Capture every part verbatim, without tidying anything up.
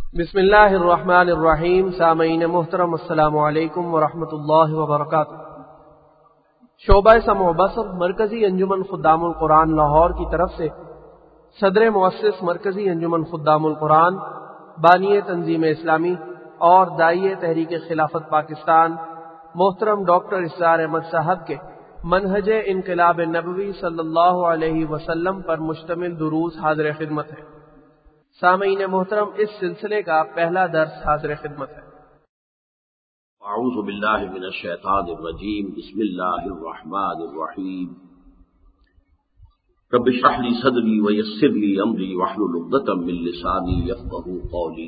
بسم اللہ الرحمن الرحیم. سامعین محترم السلام علیکم ورحمۃ اللہ وبرکاتہ. شعبہ سمع و بصر مرکزی انجمن خدام القرآن لاہور کی طرف سے صدر مؤسس مرکزی انجمن خدام القرآن، بانی تنظیم اسلامی اور داعیہ تحریک خلافت پاکستان محترم ڈاکٹر اسرار احمد صاحب کے منہج انقلاب نبوی صلی اللہ علیہ وسلم پر مشتمل دروس حاضر خدمت ہے. سامعین محترم، اس سلسلے کا پہلا درس حاضر خدمت ہے. اعوذ باللہ من الشیطان الرجیم. بسم اللہ الرحمن الرحیم. رب اشرح لی صدری ویسر لی امری واحلل عقدۃ من لسانی یفقهوا قولی.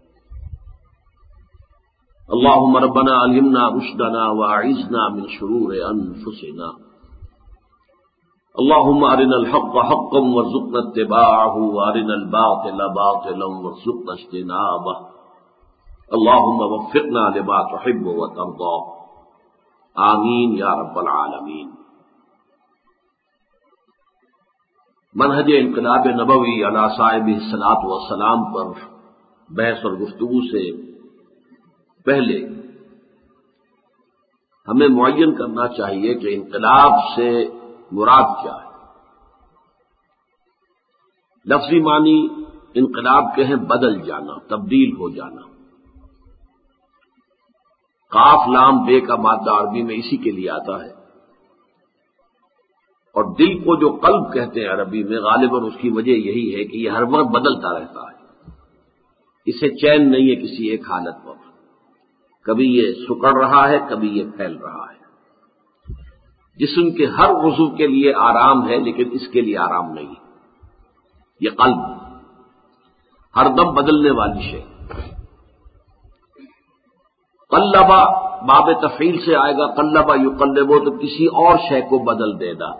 اللهم ربنا علمنا رشدنا واعذنا من شرور انفسنا. اللهم ارنا الحق حقا وارزقنا اتباعه وارنا الباطل باطلا وارزقنا اجتنابه. اللهم وفقنا لما تحب وترضى. آمین یا رب العالمین. منہج انقلاب نبوی علی صاحب الصلاۃ والسلام پر بحث اور گفتگو سے پہلے ہمیں معین کرنا چاہیے کہ انقلاب سے مراد کیا ہے. لفظی معنی انقلاب کے ہیں بدل جانا، تبدیل ہو جانا. قاف لام بے کا مادہ عربی میں اسی کے لیے آتا ہے، اور دل کو جو قلب کہتے ہیں عربی میں، غالباً اس کی وجہ یہی ہے کہ یہ ہر وقت بدلتا رہتا ہے. اسے چین نہیں ہے کسی ایک حالت پر. کبھی یہ سکڑ رہا ہے، کبھی یہ پھیل رہا ہے. جسم کے ہر عضو کے لیے آرام ہے، لیکن اس کے لیے آرام نہیں. یہ قلب ہر دم بدلنے والی شے. قلبا باب تفعیل سے آئے گا. قلبا یقلبو تو کسی اور شے کو بدل دے گا.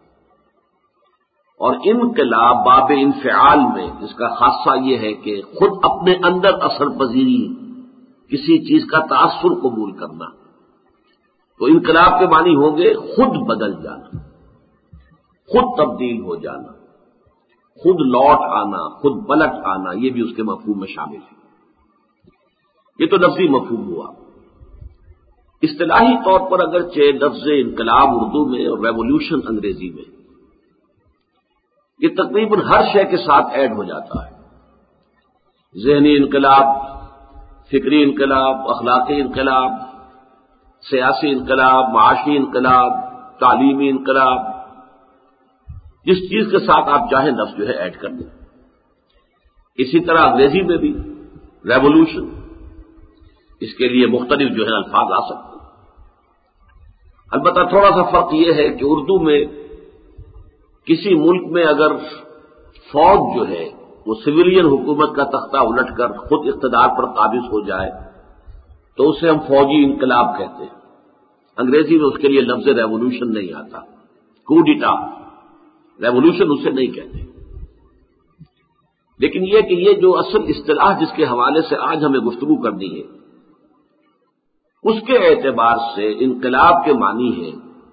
اور انقلاب باب انفعال میں اس کا خاصہ یہ ہے کہ خود اپنے اندر اثر پذیری، کسی چیز کا تاثر قبول کرنا. تو انقلاب کے معنی ہوں گے خود بدل جانا، خود تبدیل ہو جانا، خود لوٹ آنا، خود پلٹ آنا. یہ بھی اس کے مفہوم میں شامل ہے. یہ تو لفظی مفہوم ہوا. اصطلاحی طور پر اگرچہ لفظ انقلاب اردو میں اور ریولوشن انگریزی میں یہ تقریباً ہر شے کے ساتھ ایڈ ہو جاتا ہے. ذہنی انقلاب، فکری انقلاب، اخلاقی انقلاب، سیاسی انقلاب، معاشی انقلاب، تعلیمی انقلاب، جس چیز کے ساتھ آپ چاہیں لفظ جو ہے ایڈ کر دیں. اسی طرح انگریزی میں بھی ریولوشن، اس کے لیے مختلف جو ہے الفاظ آ سکتے ہیں. البتہ تھوڑا سا فرق یہ ہے کہ اردو میں کسی ملک میں اگر فوج جو ہے وہ سویلین حکومت کا تختہ الٹ کر خود اقتدار پر قابض ہو جائے تو اسے ہم فوجی انقلاب کہتے ہیں. انگریزی میں اس کے لیے لفظ ریولوشن نہیں آتا. کو ڈیٹا، ریولوشن اسے نہیں کہتے. لیکن یہ کہ یہ جو اصل اصطلاح جس کے حوالے سے آج ہمیں گفتگو کرنی ہے، اس کے اعتبار سے انقلاب کے معنی ہے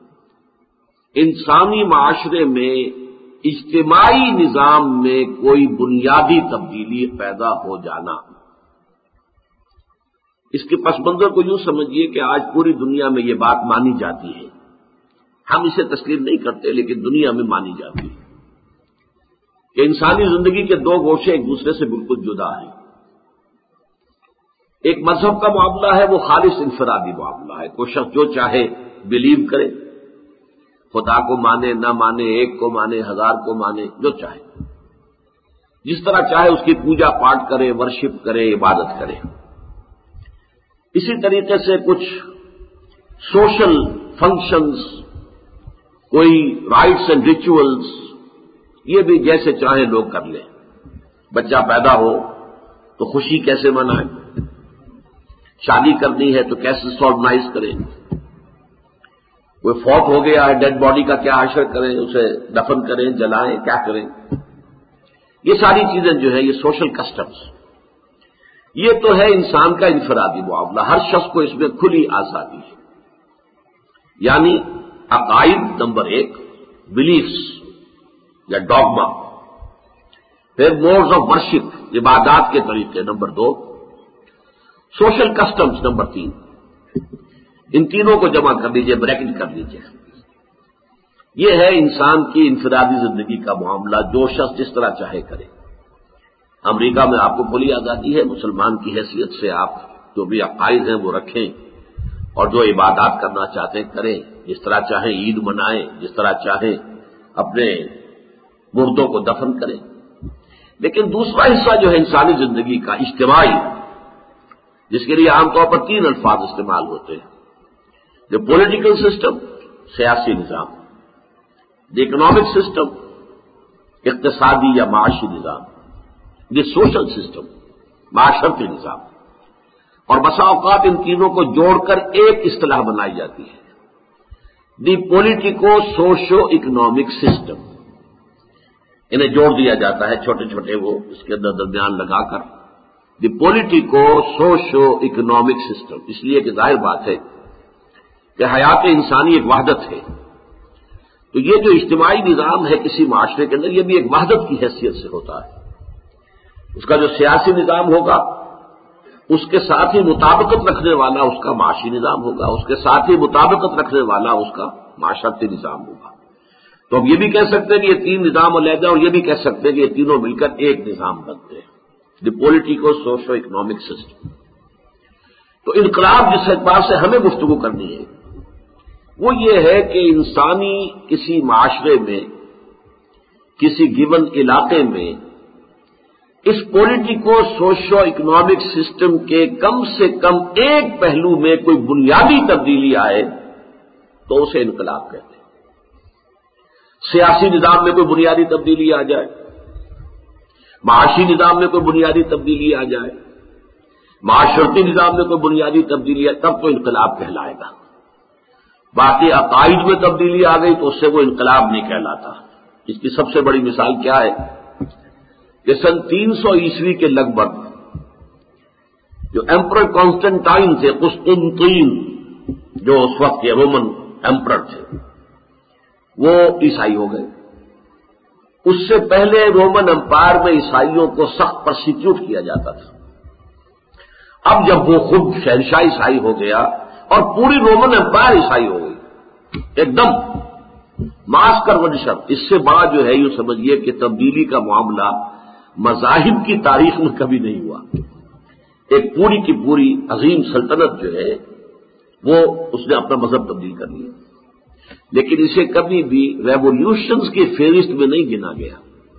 انسانی معاشرے میں اجتماعی نظام میں کوئی بنیادی تبدیلی پیدا ہو جانا. اس کے پس منظر کو یوں سمجھیے کہ آج پوری دنیا میں یہ بات مانی جاتی ہے. ہم اسے تسلیم نہیں کرتے، لیکن دنیا میں مانی جاتی ہے کہ انسانی زندگی کے دو گوشے ایک دوسرے سے بالکل جدا ہیں. ایک مذہب کا معاملہ ہے، وہ خالص انفرادی معاملہ ہے. کوئی شخص جو چاہے بلیو کرے، خدا کو مانے نہ مانے، ایک کو مانے ہزار کو مانے، جو چاہے، جس طرح چاہے اس کی پوجا پاٹ کرے، ورشپ کرے، عبادت کرے. اسی طریقے سے کچھ سوشل فنکشنز، کوئی رائٹس اینڈ ریچولز، یہ بھی جیسے چاہیں لوگ کر لیں. بچہ پیدا ہو تو خوشی کیسے منائیں، شادی کرنی ہے تو کیسے سالمنائز کریں، کوئی فوت ہو گیا ہے ڈیڈ باڈی کا کیا حشر کریں، اسے دفن کریں، جلائیں، کیا کریں. یہ ساری چیزیں جو ہے یہ سوشل کسٹمز، یہ تو ہے انسان کا انفرادی معاملہ. ہر شخص کو اس میں کھلی آزادی ہے. یعنی عقائد نمبر ایک، بلیفس یا ڈاگما، پھر موڈز آف ورشپ، عبادات کے طریقے نمبر دو، سوشل کسٹمز نمبر تین. ان تینوں کو جمع کر لیجئے، بریکٹ کر لیجئے. یہ ہے انسان کی انفرادی زندگی کا معاملہ، جو شخص جس طرح چاہے کرے. امریکہ میں آپ کو کھلی آزادی ہے، مسلمان کی حیثیت سے آپ جو بھی عقائد ہیں وہ رکھیں اور جو عبادات کرنا چاہتے ہیں کریں، جس طرح چاہیں عید منائیں، جس طرح چاہیں اپنے مردوں کو دفن کریں. لیکن دوسرا حصہ جو ہے انسانی زندگی کا اجتماعی، جس کے لیے عام طور پر تین الفاظ استعمال ہوتے ہیں: دی پولیٹیکل سسٹم، سیاسی نظام; دی اکنامک سسٹم، اقتصادی یا معاشی نظام; دی سوشل سسٹم، معاشرتی نظام. اور بسا اوقات ان تینوں کو جوڑ کر ایک اصطلاح بنائی جاتی ہے، the politico socio economic system. انہیں جوڑ دیا جاتا ہے چھوٹے چھوٹے وہ اس کے اندر درمیان لگا کر، the politico socio economic system. اس لیے کہ ظاہر بات ہے کہ حیات انسانی ایک وحدت ہے، تو یہ جو اجتماعی نظام ہے کسی معاشرے کے اندر، یہ بھی ایک وحدت کی حیثیت سے ہوتا ہے. اس کا جو سیاسی نظام ہوگا اس کے ساتھ ہی مطابقت رکھنے والا اس کا معاشی نظام ہوگا، اس کے ساتھ ہی مطابقت رکھنے والا اس کا معاشرتی نظام ہوگا. تو اب یہ بھی کہہ سکتے ہیں کہ یہ تین نظام علیحدہ، اور یہ بھی کہہ سکتے ہیں کہ یہ تینوں مل کر ایک نظام بنتے ہیں، the politico socio economic system. تو انقلاب جس اعتبار سے ہمیں گفتگو کرنی ہے وہ یہ ہے کہ انسانی کسی معاشرے میں، کسی گیون علاقے میں اس پولیٹیکو سوشو اکنامک سسٹم کے کم سے کم ایک پہلو میں کوئی بنیادی تبدیلی آئے تو اسے انقلاب کہتے ہیں. سیاسی نظام میں کوئی بنیادی تبدیلی آ جائے، معاشی نظام میں کوئی بنیادی تبدیلی آ جائے، معاشرتی نظام میں کوئی بنیادی تبدیلی آئے، تب تو انقلاب کہلائے گا. باقی عقائد میں تبدیلی آ گئی تو اس سے وہ انقلاب نہیں کہلاتا. اس کی سب سے بڑی مثال کیا ہے کہ سن تین سو عیسوی کے لگ بھگ جو ایمپرر کانسٹنٹائن تھے، قسطنطین جو اس وقت کے رومن ایمپرر تھے، وہ عیسائی ہو گئے. اس سے پہلے رومن امپائر میں عیسائیوں کو سخت پرسیکیوٹ کیا جاتا تھا. اب جب وہ خود شہنشاہ عیسائی ہو گیا اور پوری رومن امپائر عیسائی ہو گئی ایک دم ماس کنورژن، اس سے بڑا جو ہے یوں سمجھیے کہ تبدیلی کا معاملہ مذاہب کی تاریخ میں کبھی نہیں ہوا. ایک پوری کی پوری عظیم سلطنت جو ہے وہ اس نے اپنا مذہب تبدیل کر لیا، لیکن اسے کبھی بھی ریولیوشنز کی فہرست میں نہیں گنا گیا.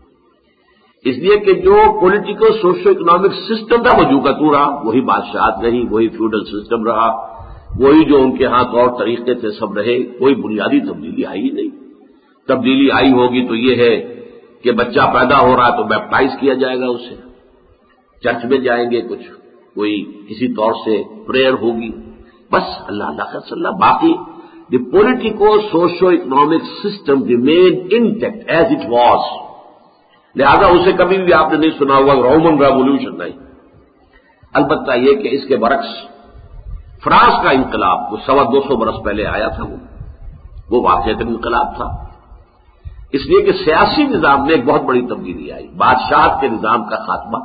اس لیے کہ جو پولیٹیکل سوشو اکنامک سسٹم تھا وہ جو کا تو رہا، وہی بادشاہت رہی، وہی فیوڈل سسٹم رہا، وہی جو ان کے ہاں طور طریقے تھے سب رہے. کوئی بنیادی تبدیلی آئی ہی نہیں. تبدیلی آئی ہوگی تو یہ ہے کہ بچہ پیدا ہو رہا ہے تو بیپٹائز کیا جائے گا، اسے چرچ میں جائیں گے، کچھ کوئی کسی طور سے پریئر ہوگی، بس اللہ اللہ کا صلی اللہ. باقی the politico socio economic system remain intact as it was. لہذا اسے کبھی بھی آپ نے نہیں سنا ہوا رومن ریولیوشن نہیں. البتہ یہ کہ اس کے برعکس فرانس کا انقلاب جو سوا دو سو برس پہلے آیا تھا وہ وہ واقعی انقلاب تھا. اس لیے کہ سیاسی نظام میں ایک بہت بڑی تبدیلی آئی، بادشاہت کے نظام کا خاتمہ،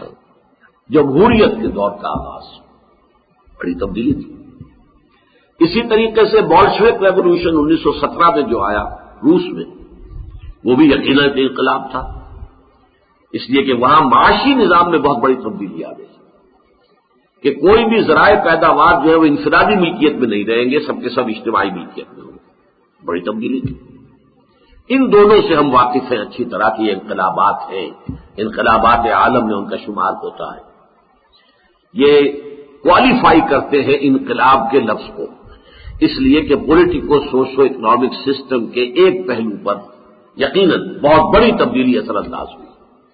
جمہوریت کے دور کا آغاز، بڑی تبدیلی تھی. اسی طریقے سے بولشوک ریولیوشن انیس سو سترہ میں جو آیا روس میں، وہ بھی یقیناً ایک انقلاب تھا. اس لیے کہ وہاں معاشی نظام میں بہت بڑی تبدیلی آ گئی کہ کوئی بھی ذرائع پیداوار جو ہے وہ انفرادی ملکیت میں نہیں رہیں گے، سب کے سب اجتماعی ملکیت میں ہوں گے. بڑی تبدیلی تھی. ان دونوں سے ہم واقف ہیں اچھی طرح کی انقلابات ہیں، انقلابات عالم میں ان کا شمار ہوتا ہے. یہ کوالیفائی کرتے ہیں انقلاب کے لفظ کو، اس لیے کہ پولیٹیکو سوشو اکنامک سسٹم کے ایک پہلو پر یقیناً بہت بڑی تبدیلی اثر انداز ہوئی.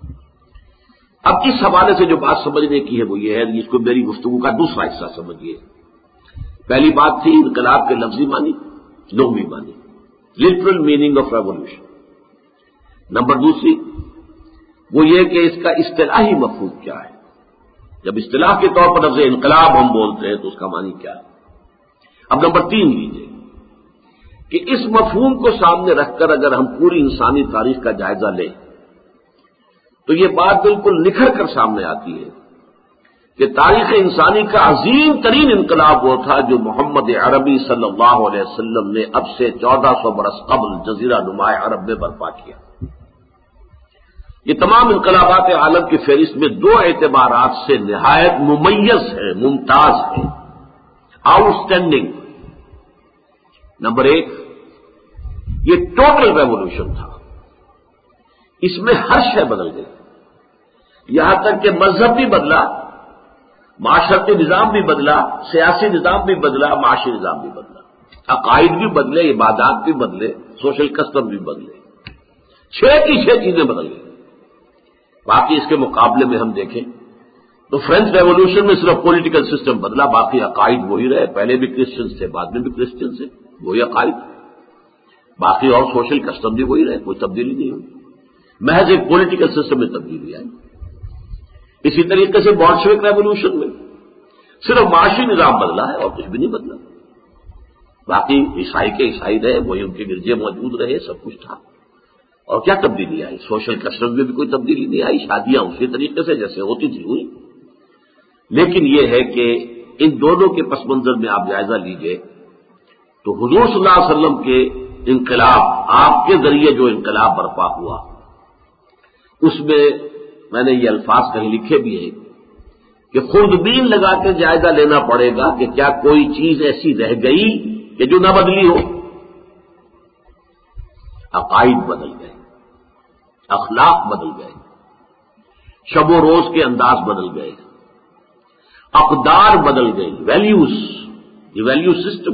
اب اس حوالے سے جو بات سمجھنے کی ہے وہ یہ ہے، جس کو میری گفتگو کا دوسرا حصہ سمجھیے. پہلی بات تھی انقلاب کے لفظی معنی، لغوی معنی، literal meaning of revolution. Number دوسری وہ یہ کہ اس کا اصطلاحی مفہوم کیا ہے. جب اصطلاح کے طور پر لفظ انقلاب ہم بولتے ہیں تو اس کا معنی کیا ہے. اب نمبر تین لیجیے کہ اس مفہوم کو سامنے رکھ کر اگر ہم پوری انسانی تاریخ کا جائزہ لیں تو یہ بات بالکل نکھر کر سامنے آتی ہے کہ تاریخ انسانی کا عظیم ترین انقلاب وہ تھا جو محمد عربی صلی اللہ علیہ وسلم نے اب سے چودہ سو برس قبل جزیرہ نما عرب میں برپا کیا۔ یہ تمام انقلابات عالم کی فہرست میں دو اعتبارات سے نہایت ممیز ہے، ممتاز ہے، آؤٹ اسٹینڈنگ۔ نمبر ایک، یہ ٹوٹل ریولوشن تھا، اس میں ہر شے بدل گئی، یہاں تک کہ مذہب بھی بدلا، معاشرتی نظام بھی بدلا، سیاسی نظام بھی بدلا، معاشی نظام بھی بدلا، عقائد بھی بدلے، عبادات بھی بدلے، سوشل کسٹم بھی بدلے، چھ کی چھ چیزیں بدل گئی۔ باقی اس کے مقابلے میں ہم دیکھیں تو فرینچ ریولوشن میں صرف پولیٹیکل سسٹم بدلا، باقی عقائد وہی رہے، پہلے بھی کرسچنز تھے، بعد میں بھی کرسچنز تھے، وہی عقائد، باقی اور سوشل کسٹم بھی وہی رہے، کوئی تبدیلی نہیں ہوئی، محض ایک پولیٹیکل سسٹم میں تبدیلی آئی۔ اسی طریقے سے بولشوک ریولوشن میں صرف معاشی نظام بدلا ہے اور کچھ بھی نہیں بدلا، باقی عیسائی کے عیسائی رہے، وہی ان کے گرجے موجود رہے، سب کچھ تھا، اور کیا تبدیلی آئی؟ سوشل کسٹم میں بھی کوئی تبدیلی نہیں آئی، شادیاں اسی طریقے سے جیسے ہوتی تھی ہوئی۔ لیکن یہ ہے کہ ان دونوں کے پس منظر میں آپ جائزہ لیجئے تو حضور صلی اللہ علیہ وسلم کے انقلاب، آپ کے ذریعے جو انقلاب برپا ہوا، اس میں میں نے یہ الفاظ کہیں لکھے بھی ہیں کہ خوردبین لگا کے جائزہ لینا پڑے گا کہ کیا کوئی چیز ایسی رہ گئی کہ جو نہ بدلی ہو۔ عقائد بدل گئے، اخلاق بدل گئے، شب و روز کے انداز بدل گئے، اقدار بدل گئی، ویلیوز، یہ ویلیو سسٹم،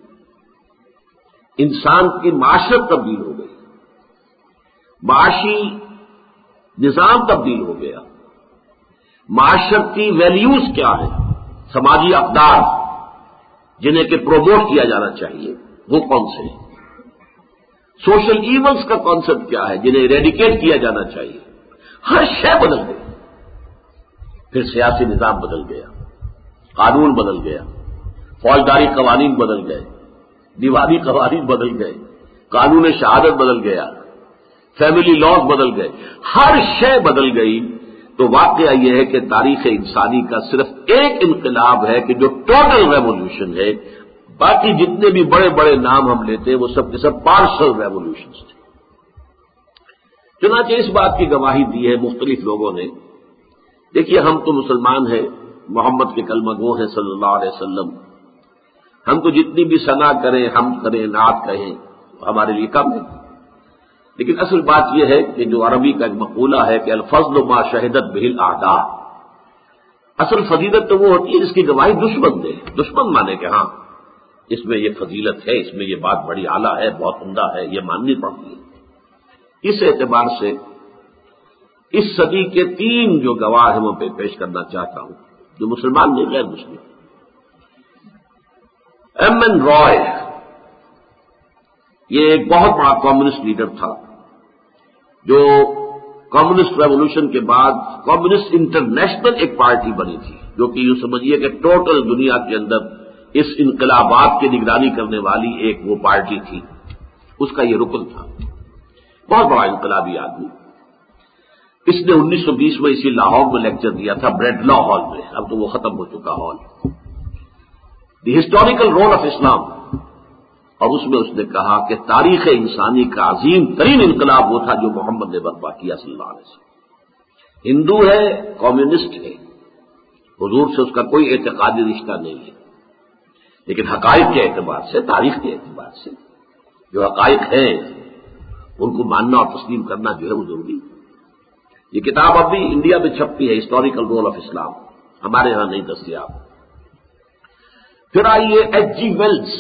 انسان کی معاشرت تبدیل ہو گئی، معاشی نظام تبدیل ہو گیا، معاشرتی ویلیوز کیا ہے، سماجی اقدار جنہیں کہ پروموٹ کیا جانا چاہیے وہ کون سے ہیں، سوشل ایونٹس کا کانسیپٹ کیا ہے جنہیں ریڈیکیٹ کیا جانا چاہیے، ہر شے بدل گئی۔ پھر سیاسی نظام بدل گیا، قانون بدل گیا، فوجداری قوانین بدل گئے، دیوانی قوانین بدل گئے، قانون شہادت بدل گیا، فیملی لاز بدل گئے، ہر شے بدل گئی۔ تو واقعہ یہ ہے کہ تاریخ انسانی کا صرف ایک انقلاب ہے کہ جو ٹوٹل ریولوشن ہے، باقی جتنے بھی بڑے بڑے نام ہم لیتے ہیں وہ سب کے سب پارشل ریولوشنز تھے۔ چنانچہ اس بات کی گواہی دی ہے مختلف لوگوں نے، دیکھیے ہم تو مسلمان ہیں، محمد کے کلمہ گو ہیں صلی اللہ علیہ وسلم، ہم تو جتنی بھی ثنا کریں، ہم کریں، نعت کہیں، ہمارے لیے کم ہے، لیکن اصل بات یہ ہے کہ جو عربی کا ایک مقولہ ہے کہ الفضل ما شہدت بہ الاعداء، اصل فضیلت تو وہ ہوتی ہے جس کی گواہی دشمن دے، دشمن مانے کہ ہاں اس میں یہ فضیلت ہے، اس میں یہ بات بڑی اعلیٰ ہے، بہت عمدہ ہے، یہ ماننی پڑتی ہے۔ اس اعتبار سے اس صدی کے تین جو گواہ ہیں میں پیش کرنا چاہتا ہوں، جو مسلمان نہیں، غیر مسلم۔ ایم این رائے، یہ ایک بہت بڑا کمیونسٹ لیڈر تھا جو کمیونسٹ ریولوشن کے بعد کمیونسٹ انٹرنیشنل ایک پارٹی بنی تھی، جو کہ یوں سمجھیے کہ ٹوٹل دنیا کے اندر اس انقلابات کی نگرانی کرنے والی ایک وہ پارٹی تھی، اس کا یہ رکن تھا، بہت بڑا انقلابی آدمی۔ اس نے انیس سو بیس میں اسی لاہور میں لیکچر دیا تھا، بریڈ لا ہال میں، اب تو وہ ختم ہو چکا ہال، the historical role of Islam, اور اس میں اس نے کہا کہ تاریخ انسانی کا عظیم ترین انقلاب وہ تھا جو محمد نے برپا کیا صلی اللہ علیہ وسلم۔ ہندو ہے، کمیونسٹ ہے، حضور سے اس کا کوئی اعتقادی رشتہ نہیں ہے، لیکن حقائق کے اعتبار سے، تاریخ کے اعتبار سے جو حقائق ہیں ان کو ماننا اور تسلیم کرنا جو ہے وہ ضروری ہے۔ یہ کتاب اب بھی انڈیا میں چھپتی ہے، ہسٹوریکل رول آف اسلام، ہمارے ہاں نہیں دستیاب۔ پھر آئیے ایچ جی ویلز،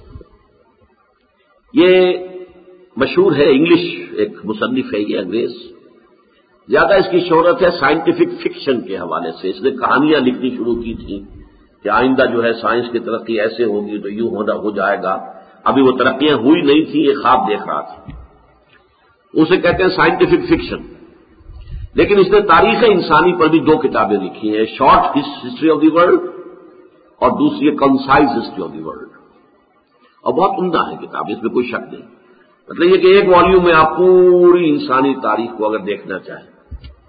یہ مشہور ہے، انگلش ایک مصنف ہے، یہ انگریز، زیادہ اس کی شہرت ہے سائنٹیفک فکشن کے حوالے سے، اس نے کہانیاں لکھنی شروع کی تھی کہ آئندہ جو ہے سائنس کی ترقی ایسے ہوگی تو یوں ہونا ہو جائے گا، ابھی وہ ترقیاں ہوئی نہیں تھی، یہ خواب دیکھ رہا تھا، اسے کہتے ہیں سائنٹیفک فکشن۔ لیکن اس نے تاریخ انسانی پر بھی دو کتابیں لکھی ہیں، short history of the world اور دوسری ہے concise history of the world, اور بہت عمدہ ہے کتاب، اس میں کوئی شک نہیں۔ مطلب یہ کہ ایک والیوم میں آپ پوری انسانی تاریخ کو اگر دیکھنا چاہیں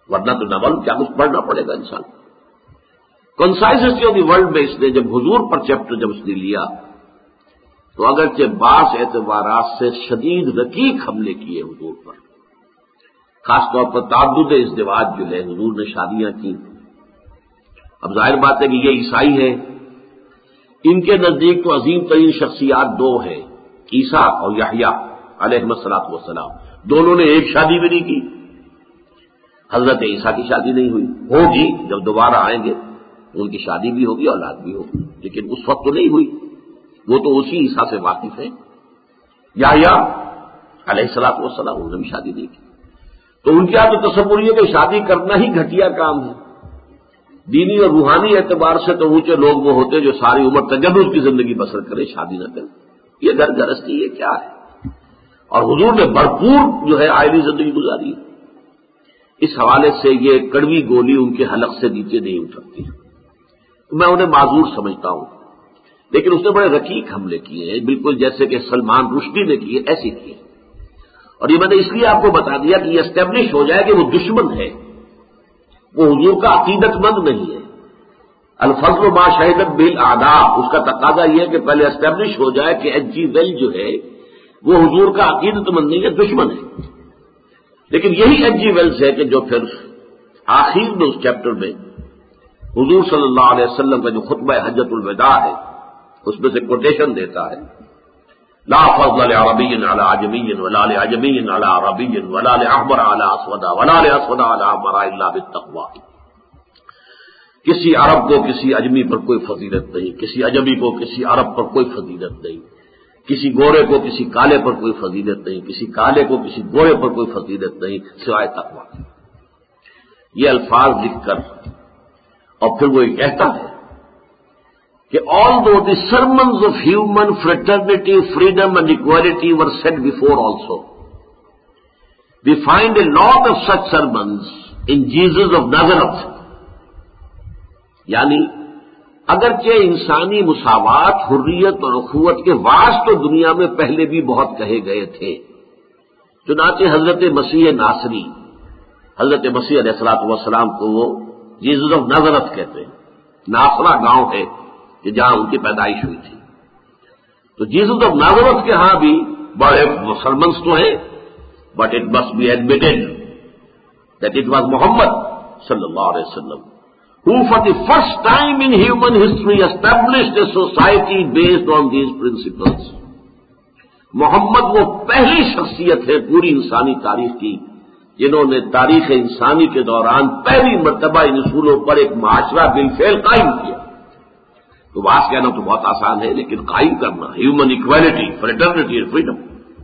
ورنہ تو نہ معلوم کیا کچھ پڑھنا پڑے گا انسان. Concise history of the world میں اس نے جب حضور پر چیپٹر جب اس نے لیا تو اگرچہ بعض اعتبارات سے شدید رقیق حملے کیے حضور پر، خاص طور پر تعدد ازدواج جو ہے، حضور نے شادیاں کی. اب ظاہر بات ہے کہ یہ عیسائی ہے، ان کے نزدیک تو عظیم ترین شخصیات دو ہیں، عیسیٰ اور یحییٰ علیہ الصلوۃ والسلام. دونوں نے ایک شادی بھی نہیں کی. حضرت عیسیٰ کی شادی نہیں ہوئی، ہوگی جب دوبارہ آئیں گے ان کی شادی بھی ہوگی، اولاد بھی ہوگی، لیکن اس وقت تو نہیں ہوئی. وہ تو اسی عیسیٰ سے واقف ہے. یحییٰ علیہ الصلوۃ والسلام انہوں نے بھی شادی نہیں کی. تو ان کے یہاں تو تصور یہ کہ شادی کرنا ہی گھٹیا کام ہے. دینی اور روحانی اعتبار سے تو اونچے لوگ وہ ہوتے جو ساری عمر تجدد کی زندگی بسر کرے، شادی نہ کرے. یہ گھر گرستی یہ کیا ہے؟ اور حضور نے بھرپور جو ہے عائلی زندگی گزاری ہے. اس حوالے سے یہ کڑوی گولی ان کے حلق سے نیچے نہیں اترتی. میں انہیں معذور سمجھتا ہوں، لیکن اس نے بڑے رقیق حملے کیے ہیں، بالکل جیسے کہ سلمان رشدی نے کیے ایسے کیے. اور یہ میں نے اس لیے آپ کو بتا دیا کہ یہ اسٹیبلش ہو جائے کہ وہ دشمن ہے، وہ حضور کا عقیدت مند نہیں ہے. الفضل ما شہدت بالاعداء، اس کا تقاضا یہ ہے کہ پہلے اسٹیبلش ہو جائے کہ ایچ جی ویل جو ہے وہ حضور کا عقیدت مند نہیں ہے، دشمن ہے. لیکن یہی ایچ جی ویلز ہے کہ جو پھر آخر میں اس چیپٹر میں حضور صلی اللہ علیہ وسلم کا جو خطبہ حجۃ الوداع ہے اس میں سے کوٹیشن دیتا ہے، لا فضل لعربی علی عجمی ولا لعجمی علی عربی ولا لاحمر علی اسود ولا لاسود علی احمر الا بالتقوی. کسی عرب کو کسی اجمی پر کوئی فضیلت نہیں، کسی اجمی کو کسی عرب پر کوئی فضیلت نہیں، کسی گورے کو کسی کالے پر کوئی فضیلت نہیں، کسی کالے کو کسی گورے پر کوئی فضیلت نہیں سوائے تقوی. یہ الفاظ لکھ کر اور پھر وہ یہ کہتا ہے کہ although the sermons of human fraternity, freedom and equality were said before also, we find a lot of such sermons in Jesus of Nazareth. یعنی اگرچہ انسانی مساوات، حریت اور اخوت کے واعظ تو دنیا میں پہلے بھی بہت کہے گئے تھے، چنانچہ حضرت مسیح ناصری، حضرت مسیح علیہ الصلوۃ والسلام کو وہ جیزس آف نازرت کہتے ہیں. ناصرہ گاؤں ہے کہ جہاں ان کی پیدائش ہوئی تھی. تو جیزس آف نازرت کے ہاں بھی بڑے مسلمانس تو ہیں، but it must be admitted that it was Muhammad صلی اللہ علیہ وسلم who for the first time in human history established a society based on these principles. محمد وہ پہلی شخصیت ہے پوری انسانی تاریخ کی جنہوں نے تاریخ انسانی کے دوران پہلی مرتبہ ان اصولوں پر ایک معاشرہ بالفعل قائم کیا. تو بات کہنا تو بہت آسان ہے، لیکن قائم کرنا ہیومن اکویلٹی، فریٹرنیٹی اور فریڈم،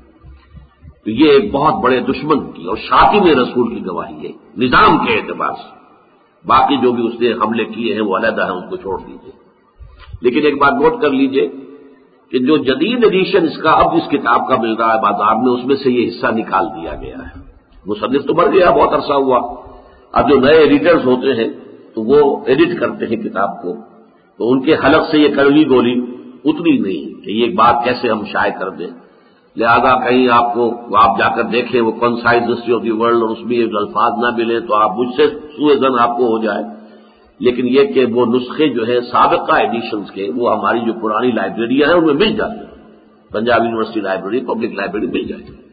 تو یہ ایک بہت بڑے دشمن کی اور شاطم رسول کی گواہی ہے نظام کے اعتبار سے. باقی جو بھی اس نے حملے کیے ہیں وہ علیحدہ ہیں، اس کو چھوڑ دیجیے. لیکن ایک بات نوٹ کر لیجیے کہ جو جدید ایڈیشن اس کا اب اس کتاب کا مل رہا ہے بازار میں، اس میں سے یہ حصہ نکال دیا گیا ہے. مصنف تو مر گیا، بہت عرصہ ہوا. اب جو نئے ایڈیٹرز ہوتے ہیں تو وہ ایڈٹ کرتے ہیں کتاب کو، تو ان کے حلق سے یہ کڑوی گولی اتنی نہیں کہ یہ بات کیسے ہم شائع کر دیں. لہذا کہیں آپ کو آپ جا کر دیکھیں وہ concise history of the world اور اس میں یہ الفاظ نہ ملیں تو آپ مجھ سے سوء ظن آپ کو ہو جائے. لیکن یہ کہ وہ نسخے جو ہے سابقہ ایڈیشنز کے وہ ہماری جو پرانی لائبریریاں ہیں ان میں مل جاتے ہیں. Punjab university library, public library مل جاتی ہے.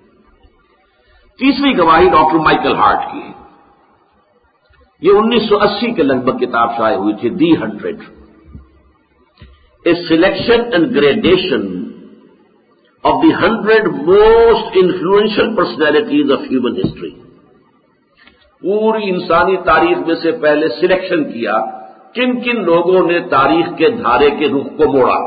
تیسری گواہی ڈاکٹر مائیکل ہارٹ کی ہے. یہ انیس سو اسی کے لگ بھگ کتاب شائع ہوئی تھی، the hundred, a selection and gradation of the hundred most influential personalities of human history. پوری انسانی تاریخ میں سے پہلے سلیکشن کیا کن کن لوگوں نے تاریخ کے دھارے کے رخ کو موڑا.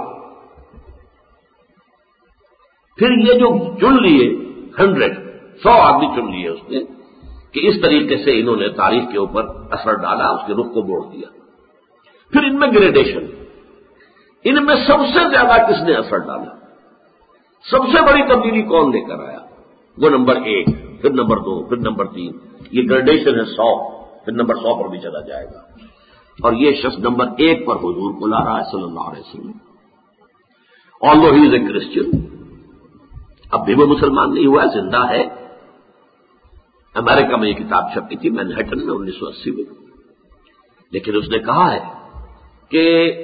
پھر یہ جو چن لیے ہنڈریڈ، سو آدمی چن لیے اس نے کہ اس طریقے سے انہوں نے تاریخ کے اوپر اثر ڈالا، اس کے رخ کو موڑ دیا. پھر ان میں گریڈیشن، ان میں سب سے زیادہ کس نے اثر ڈالا، سب سے بڑی تبدیلی کون لے کر آیا، وہ نمبر ایک، پھر نمبر دو، پھر نمبر تین. یہ گریڈیشن ہے سو، پھر نمبر سو پر بھی چلا جائے گا. اور یہ شخص نمبر ایک پر حضور کو لا رہا ہے صلی اللہ علیہ وسلم. although he is a Christian، اب بھی وہ مسلمان نہیں ہوا، زندہ ہے. امریکہ میں یہ کتاب چھپی تھی مینہٹن میں انیس سو اسی میں. لیکن اس نے کہا ہے کہ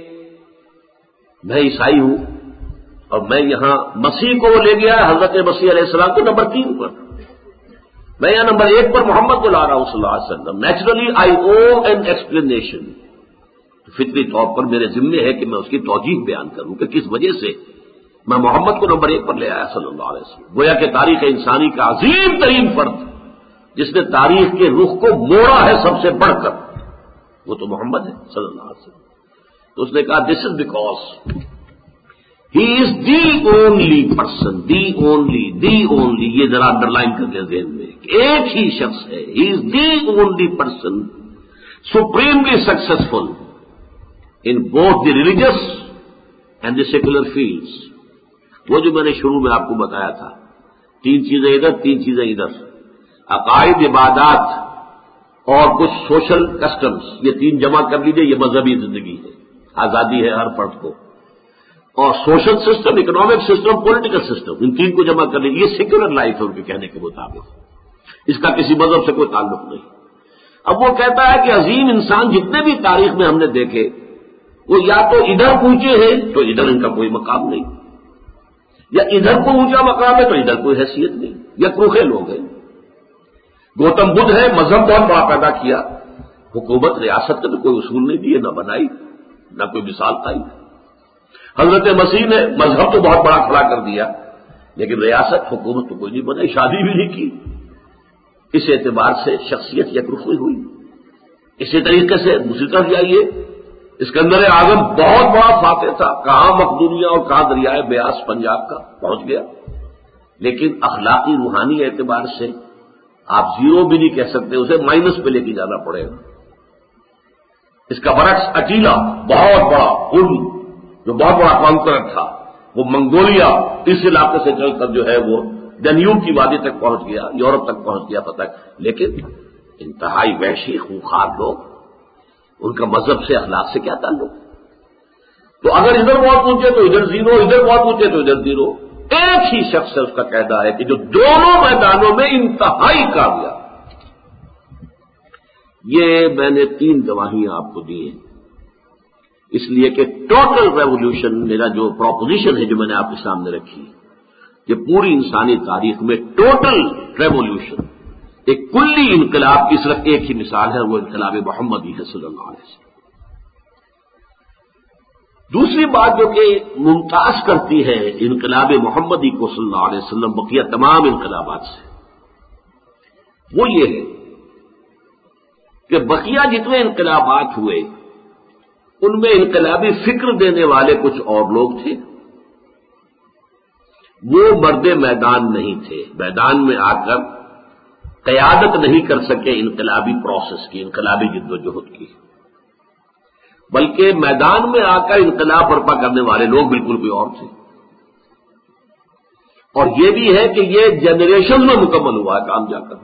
میں عیسائی ہوں اور میں یہاں مسیح کو وہ لے گیا حضرت مسیح علیہ السلام کو نمبر تین پر، میں یہاں نمبر ایک پر محمد کو لا رہا ہوں صلی اللہ علیہ وسلم. Naturally I O N explanation. فطری طور پر میرے ذمے ہے کہ میں اس کی توجیہ بیان کروں کہ کس وجہ سے میں محمد کو نمبر ایک پر لے آیا صلی اللہ علیہ وسلم. گویا کہ تاریخ انسانی کا عظیم ترین فرد جس نے تاریخ کے رخ کو موڑا ہے سب سے بڑھ کر، وہ تو محمد ہے صلی اللہ علیہ وسلم. تو اس نے کہا this is because he is the only person, the only the only یہ ذرا انڈر لائن کر دیں ذہن میں، ایک ہی شخص ہے. He is the only person supremely successful in both the religious and the secular fields. وہ جو میں نے شروع میں آپ کو بتایا تھا، تین چیزیں ادھر تین چیزیں ادھر، عقائد، عبادات اور کچھ سوشل کسٹمز، یہ تین جمع کر لیجئے، یہ مذہبی زندگی ہے، آزادی ہے ہر فرد کو. اور social system, economic system, political system, ان تین کو جمع کر لیجیے، یہ سیکولر لائف ہے ان کے کہنے کے مطابق. اس کا کسی مذہب سے کوئی تعلق نہیں. اب وہ کہتا ہے کہ عظیم انسان جتنے بھی تاریخ میں ہم نے دیکھے وہ یا تو ادھر پہنچے ہیں تو ادھر ان کا کوئی مقام نہیں، یا ادھر کو اونچا مقام ہے تو ادھر کوئی حیثیت نہیں، یا کروکھے لوگ ہیں. گوتم بدھ ہے، مذہب بہت بڑا پیدا کیا، حکومت ریاست کے تو کوئی اصول نہیں دیے، نہ بنائی، نہ کوئی مثال پائی. حضرت مسیح نے مذہب تو بہت بڑا کھڑا کر دیا لیکن ریاست حکومت تو کوئی نہیں بنائی، شادی بھی نہیں کی. اس اعتبار سے شخصیت یکرخی ہوئی. اسی طریقے سے دوسری طرف جائیے، اسکندر اعظم بہت بڑا فاتح تھا، کہاں مقدونیہ اور کہاں دریائے بیاس پنجاب کا پہنچ گیا، لیکن اخلاقی روحانی اعتبار سے آپ زیرو بھی نہیں کہہ سکتے، اسے مائنس پہ لے کے جانا پڑے گا. اس کا برعکس اٹیلا بہت بڑا ان جو بہت بڑا کانکرر تھا، وہ منگولیا اس علاقے سے چل کر جو ہے وہ دنیوب کی وادی تک پہنچ گیا، یورپ تک پہنچ گیا فتح. لیکن انتہائی وحشی خونخوار لوگ، ان کا مذہب سے اخلاق سے کیا تعلق؟ تو اگر ادھر بہت پوچھے تو ادھر زیرو، ادھر بہت پوچھے تو ادھر زیرو. ایک ہی شخص ہے اس کا قاعدہ ہے کہ جو دونوں میدانوں میں انتہائی کامیاب. یہ میں نے تین گواہیاں آپ کو دی ہیں اس لیے کہ ٹوٹل ریولوشن میرا جو پروپوزیشن ہے جو میں نے آپ کے سامنے رکھی، یہ پوری انسانی تاریخ میں ٹوٹل ریولوشن، ایک کلی انقلاب کی صرف ایک ہی مثال ہے، وہ انقلاب محمدی ہے صلی اللہ علیہ وسلم. دوسری بات جو کہ ممتاز کرتی ہے انقلاب محمدی کو صلی اللہ علیہ وسلم بقیہ تمام انقلابات سے، وہ یہ ہے کہ بقیہ جتنے انقلابات ہوئے ان میں انقلابی فکر دینے والے کچھ اور لوگ تھے، وہ مرد میدان نہیں تھے، میدان میں آ کر قیادت نہیں کر سکے انقلابی پروسیس کی، انقلابی جدوجہد کی، بلکہ میدان میں آ کر انقلاب برپا کرنے والے لوگ بالکل کوئی اور تھے. اور یہ بھی ہے کہ یہ جنریشن میں مکمل ہوا ہے کام جا کر.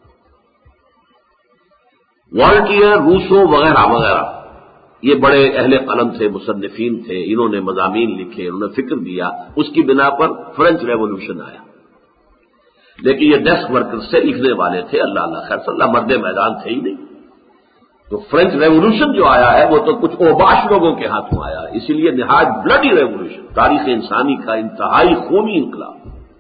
والٹیئر، روسو وغیرہ وغیرہ یہ بڑے اہل قلم تھے، مصنفین تھے، انہوں نے مضامین لکھے، انہوں نے فکر دیا، اس کی بنا پر فرینچ ریولوشن آیا. لیکن یہ ڈیسک ورکر سے لکھنے والے تھے، اللہ اللہ خیر صلی اللہ، مرد میدان تھے ہی نہیں. تو فرینچ ریولوشن جو آیا ہے وہ تو کچھ اوباش لوگوں کے ہاتھوں آیا، اسی لیے نہایت بلڈی ریولوشن، تاریخ انسانی کا انتہائی خونی انقلاب.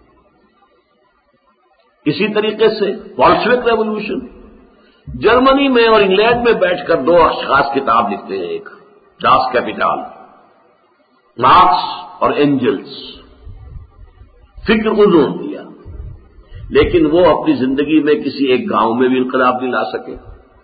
اسی طریقے سے بولشوک ریولوشن، جرمنی میں اور انگلینڈ میں بیٹھ کر دو اشخاص کتاب لکھتے ہیں، ایک ڈاس کیپیٹال، مارکس اور اینجلس. فکر انہوں نے دیا لیکن وہ اپنی زندگی میں کسی ایک گاؤں میں بھی انقلاب نہیں لا سکے.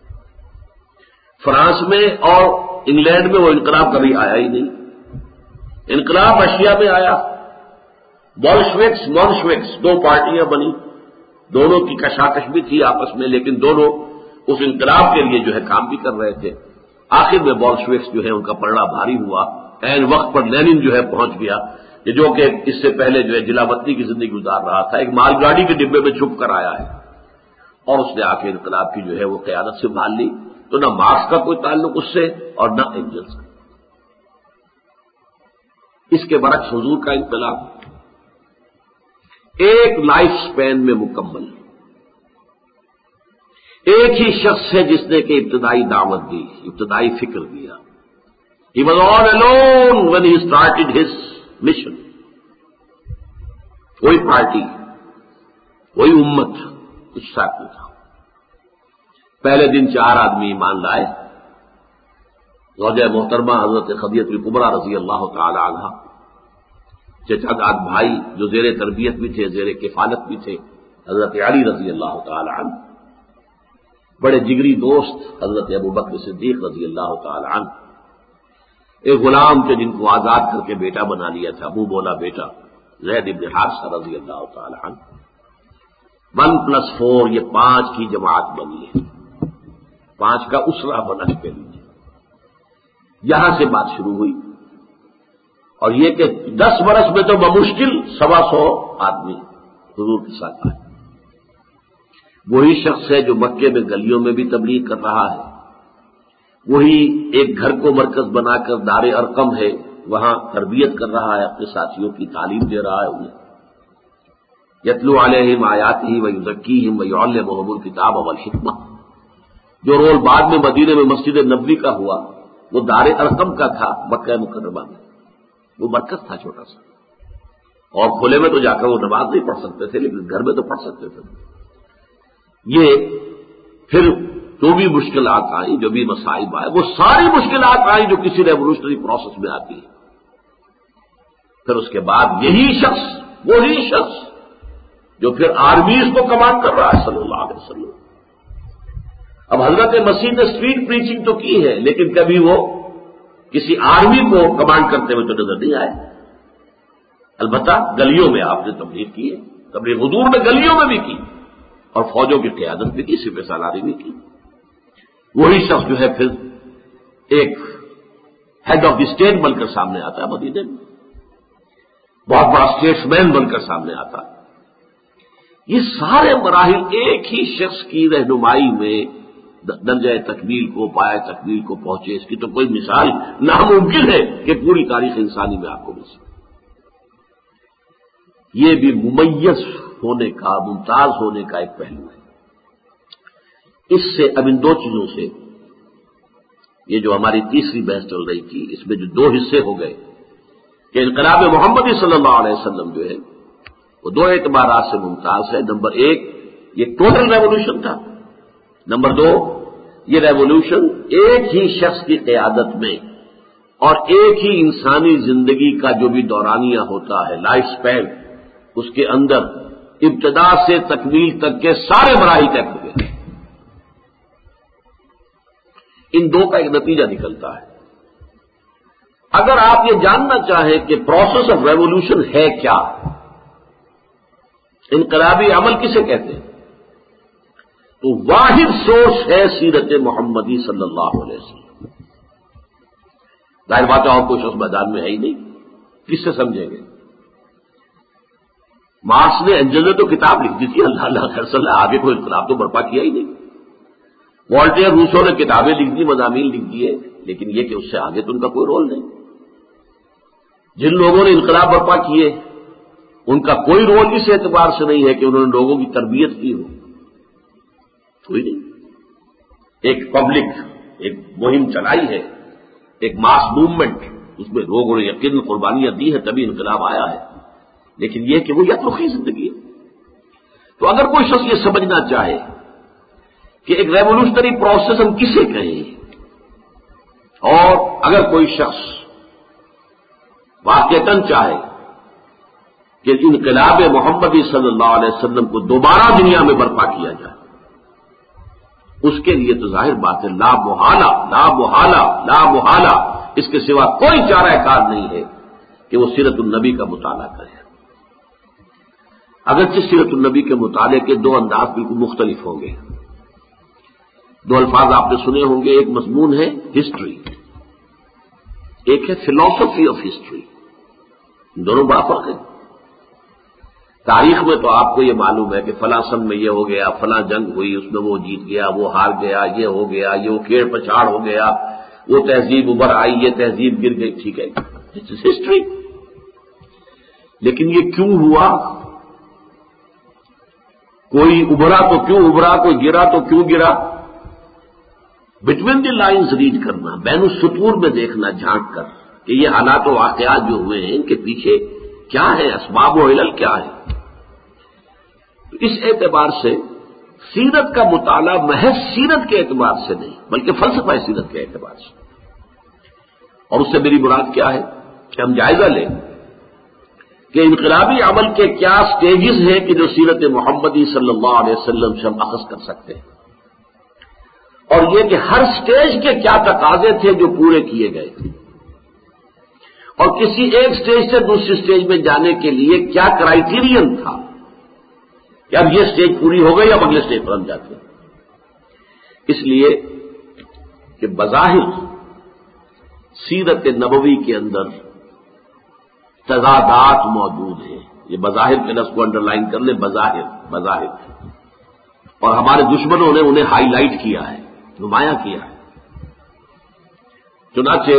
فرانس میں اور انگلینڈ میں وہ انقلاب کبھی آیا ہی نہیں. انقلاب رشیا میں آیا، بولشوکس مونشوکس دو پارٹیاں بنی، دونوں کی کشاکش بھی تھی آپس میں، لیکن دونوں اس انقلاب کے لیے جو ہے کام بھی کر رہے تھے. آخر میں بولشوکس جو ہے ان کا پلڑا بھاری ہوا، عین وقت پر لینن جو ہے پہنچ گیا، جو کہ اس سے پہلے جو ہے جلا وطنی کی زندگی گزار رہا تھا، ایک مال گاڑی کے ڈبے میں چھپ کر آیا ہے اور اس نے آ کے انقلاب کی جو ہے وہ قیادت سنبھال لی. تو نہ مارکس کا کوئی تعلق اس سے اور نہ اینجلس کا. اس کے برعکس حضور کا انقلاب ایک لائف سپین میں مکمل. ایک ہی شخص ہے جس نے کہ ابتدائی دعوت دی، ابتدائی فکر دیا. He was all alone when he started his mission. کوئی پارٹی، کوئی امت کچھ ساتھ نہیں تھا. پہلے دن چار آدمی ایمان لائے. زوجہ محترمہ حضرت خدیجہ الکبریٰ رضی اللہ تعالی عنہا، چچا داد بھائی جو زیر تربیت بھی تھے، زیر کفالت بھی تھے، حضرت علی رضی اللہ تعالی عنہ، بڑے جگری دوست حضرت ابوبکر صدیق رضی اللہ تعالی عنہ، ایک غلام تھے جن کو آزاد کر کے بیٹا بنا لیا تھا، ابو بولا بیٹا زید ابن حارثہ رضی اللہ تعالی عنہ. ون پلس فور یہ پانچ کی جماعت بنی ہے، پانچ کا اسرہ بنا کے لیجیے. یہاں سے بات شروع ہوئی، اور یہ کہ دس برس میں تو بمشکل سوا سو آدمی حضور کے ساتھ آئے. وہی شخص ہے جو مکے میں گلیوں میں بھی تبلیغ کر رہا ہے، وہی ایک گھر کو مرکز بنا کر دار ارقم ہے وہاں تربیت کر رہا ہے، اپنے ساتھیوں کی تعلیم دے رہا ہے انہیں. یتلو علیہم آیاتہ ویزکیہم ویعلمہم الکتاب والحکمہ. جو رول بعد میں مدینے میں مسجد نبوی کا ہوا وہ دار ارقم کا تھا مکہ مکرمہ میں. وہ مرکز تھا چھوٹا سا، اور کھلے میں تو جا کر وہ نماز نہیں پڑھ سکتے تھے، لیکن گھر میں تو پڑھ سکتے تھے. یہ پھر جو بھی مشکلات آئیں، جو بھی مصائب آئے، وہ ساری مشکلات آئیں جو کسی ریولوشنری پروسیس میں آتی ہے. پھر اس کے بعد یہی شخص، وہی شخص جو پھر آرمیز کو کمانڈ کر رہا ہے صلی اللہ علیہ وسلم. اب حضرت مسیح نے اسٹریٹ پریچنگ تو کی ہے، لیکن کبھی وہ کسی آرمی کو کمانڈ کرتے ہوئے تو نظر نہیں آئے. البتہ گلیوں میں آپ نے تبلیغ کی ہے، تبلیغ حضور نے گلیوں میں بھی کی، اور فوجوں کی قیادت بھی کی، سپہ سالاری بھی کی. وہی شخص جو ہے پھر ایک ہیڈ آف دی اسٹیٹ بن کر سامنے آتا ہے مدینے میں، بہت بڑا اسٹیٹس مین بن کر سامنے آتا ہے. یہ سارے مراحل ایک ہی شخص کی رہنمائی میں درجہ تکمیل کو، پایہ تکمیل کو پہنچے. اس کی تو کوئی مثال ناممکن ہے کہ پوری تاریخ انسانی میں آپ کو مل سکے. یہ بھی ممیز ہونے کا، ممتاز ہونے کا ایک پہلو ہے. اس سے اب ان دو چیزوں سے، یہ جو ہماری تیسری بحث چل رہی تھی، اس میں جو دو حصے ہو گئے کہ انقلاب محمدی صلی اللہ علیہ وسلم جو ہے وہ دو اعتبارات سے ممتاز ہے. نمبر ایک، یہ ٹوٹل ریولوشن تھا. نمبر دو، یہ ریولوشن ایک ہی شخص کی قیادت میں اور ایک ہی انسانی زندگی کا جو بھی دورانیہ ہوتا ہے، لائف سپین، اس کے اندر ابتدا سے تکمیل تک کے سارے مراحل طے ہو گئے. ان دو کا ایک نتیجہ نکلتا ہے. اگر آپ یہ جاننا چاہیں کہ پروسیس آف ریولوشن ہے کیا، انقلابی عمل کسے کہتے ہیں، تو واحد سورس ہے سیرت محمدی صلی اللہ علیہ وسلم. ظاہر بات ہے اور کوئی شخص میدان میں ہے ہی نہیں، کس سے سمجھیں گے؟ مارکس نے اینجل نے تو کتاب لکھ دی تھی، اللہ اللہ خیر صلی اللہ، آگے کوئی انقلاب تو برپا کیا ہی نہیں. والٹیر روسو نے کتابیں لکھ دی، مضامین لکھ دیے، لیکن یہ کہ اس سے آگے تو ان کا کوئی رول نہیں. جن لوگوں نے انقلاب برپا کیے ان کا کوئی رول اس اعتبار سے نہیں ہے کہ انہوں نے لوگوں کی تربیت کی ہو، کوئی نہیں. ایک پبلک ایک مہم چلائی ہے، ایک ماس موومنٹ، اس میں لوگوں نے یقین قربانیاں دی ہیں، تبھی انقلاب آیا ہے. لیکن یہ کہ وہ یترخی زندگی ہے. تو اگر کوئی شخص یہ سمجھنا چاہے کہ ایک ریولوشنری پروسیس ہم کسے کہیں، اور اگر کوئی شخص واقعتاً چاہے کہ انقلاب محمدی صلی اللہ علیہ وسلم کو دوبارہ دنیا میں برپا کیا جائے، اس کے لیے تو ظاہر بات ہے لا محالہ لا محالہ لا محالہ اس کے سوا کوئی چارہ کار نہیں ہے کہ وہ سیرت النبی کا مطالعہ کرے. اگرچہ سیرت النبی کے مطالعے کے دو انداز بالکل مختلف ہوں گے. دو الفاظ آپ نے سنے ہوں گے، ایک مضمون ہے ہسٹری، ایک ہے فلاسفی آف ہسٹری. دونوں بڑا فرق ہے. تاریخ میں تو آپ کو یہ معلوم ہے کہ فلاں سن میں یہ ہو گیا، فلاں جنگ ہوئی، اس میں وہ جیت گیا، وہ ہار گیا، یہ ہو گیا، یہ وہ کیڑ پچاڑ ہو گیا، وہ تہذیب ابھر آئی، یہ تہذیب گر گئی. ٹھیک ہے، دس از ہسٹری. لیکن یہ کیوں ہوا، کوئی ابھرا تو کیوں ابھرا، کوئی گرا تو کیوں گرا. بٹوین دی لائنز ریڈ کرنا، بین السطور میں دیکھنا جھانک کر کہ یہ حالات و واقعات جو ہوئے ہیں ان کے پیچھے کیا ہے، اسباب و علل کیا ہے. اس اعتبار سے سیرت کا مطالعہ محض سیرت کے اعتبار سے نہیں بلکہ فلسفہ سیرت کے اعتبار سے. اور اس سے میری مراد کیا ہے کہ ہم جائزہ لیں کہ انقلابی عمل کے کیا سٹیجز ہیں کہ جو سیرت محمدی صلی اللہ علیہ وسلم سے ہم اخذ کر سکتے ہیں، اور یہ کہ ہر سٹیج کے کیا تقاضے تھے جو پورے کیے گئے تھے، اور کسی ایک سٹیج سے دوسری سٹیج میں جانے کے لیے کیا کرائیٹیرین تھا کہ اب یہ سٹیج پوری ہو گئی اب اگلے سٹیج پر ہم جاتے ہیں. اس لیے کہ بظاہر سیرت نبوی کے اندر تضادات موجود ہیں. یہ بظاہر کے لفظ کو انڈر لائن کر لیں، بظاہر بظاہر اور ہمارے دشمنوں نے انہیں ہائی لائٹ کیا ہے، نمایاں کیا ہے. چنانچہ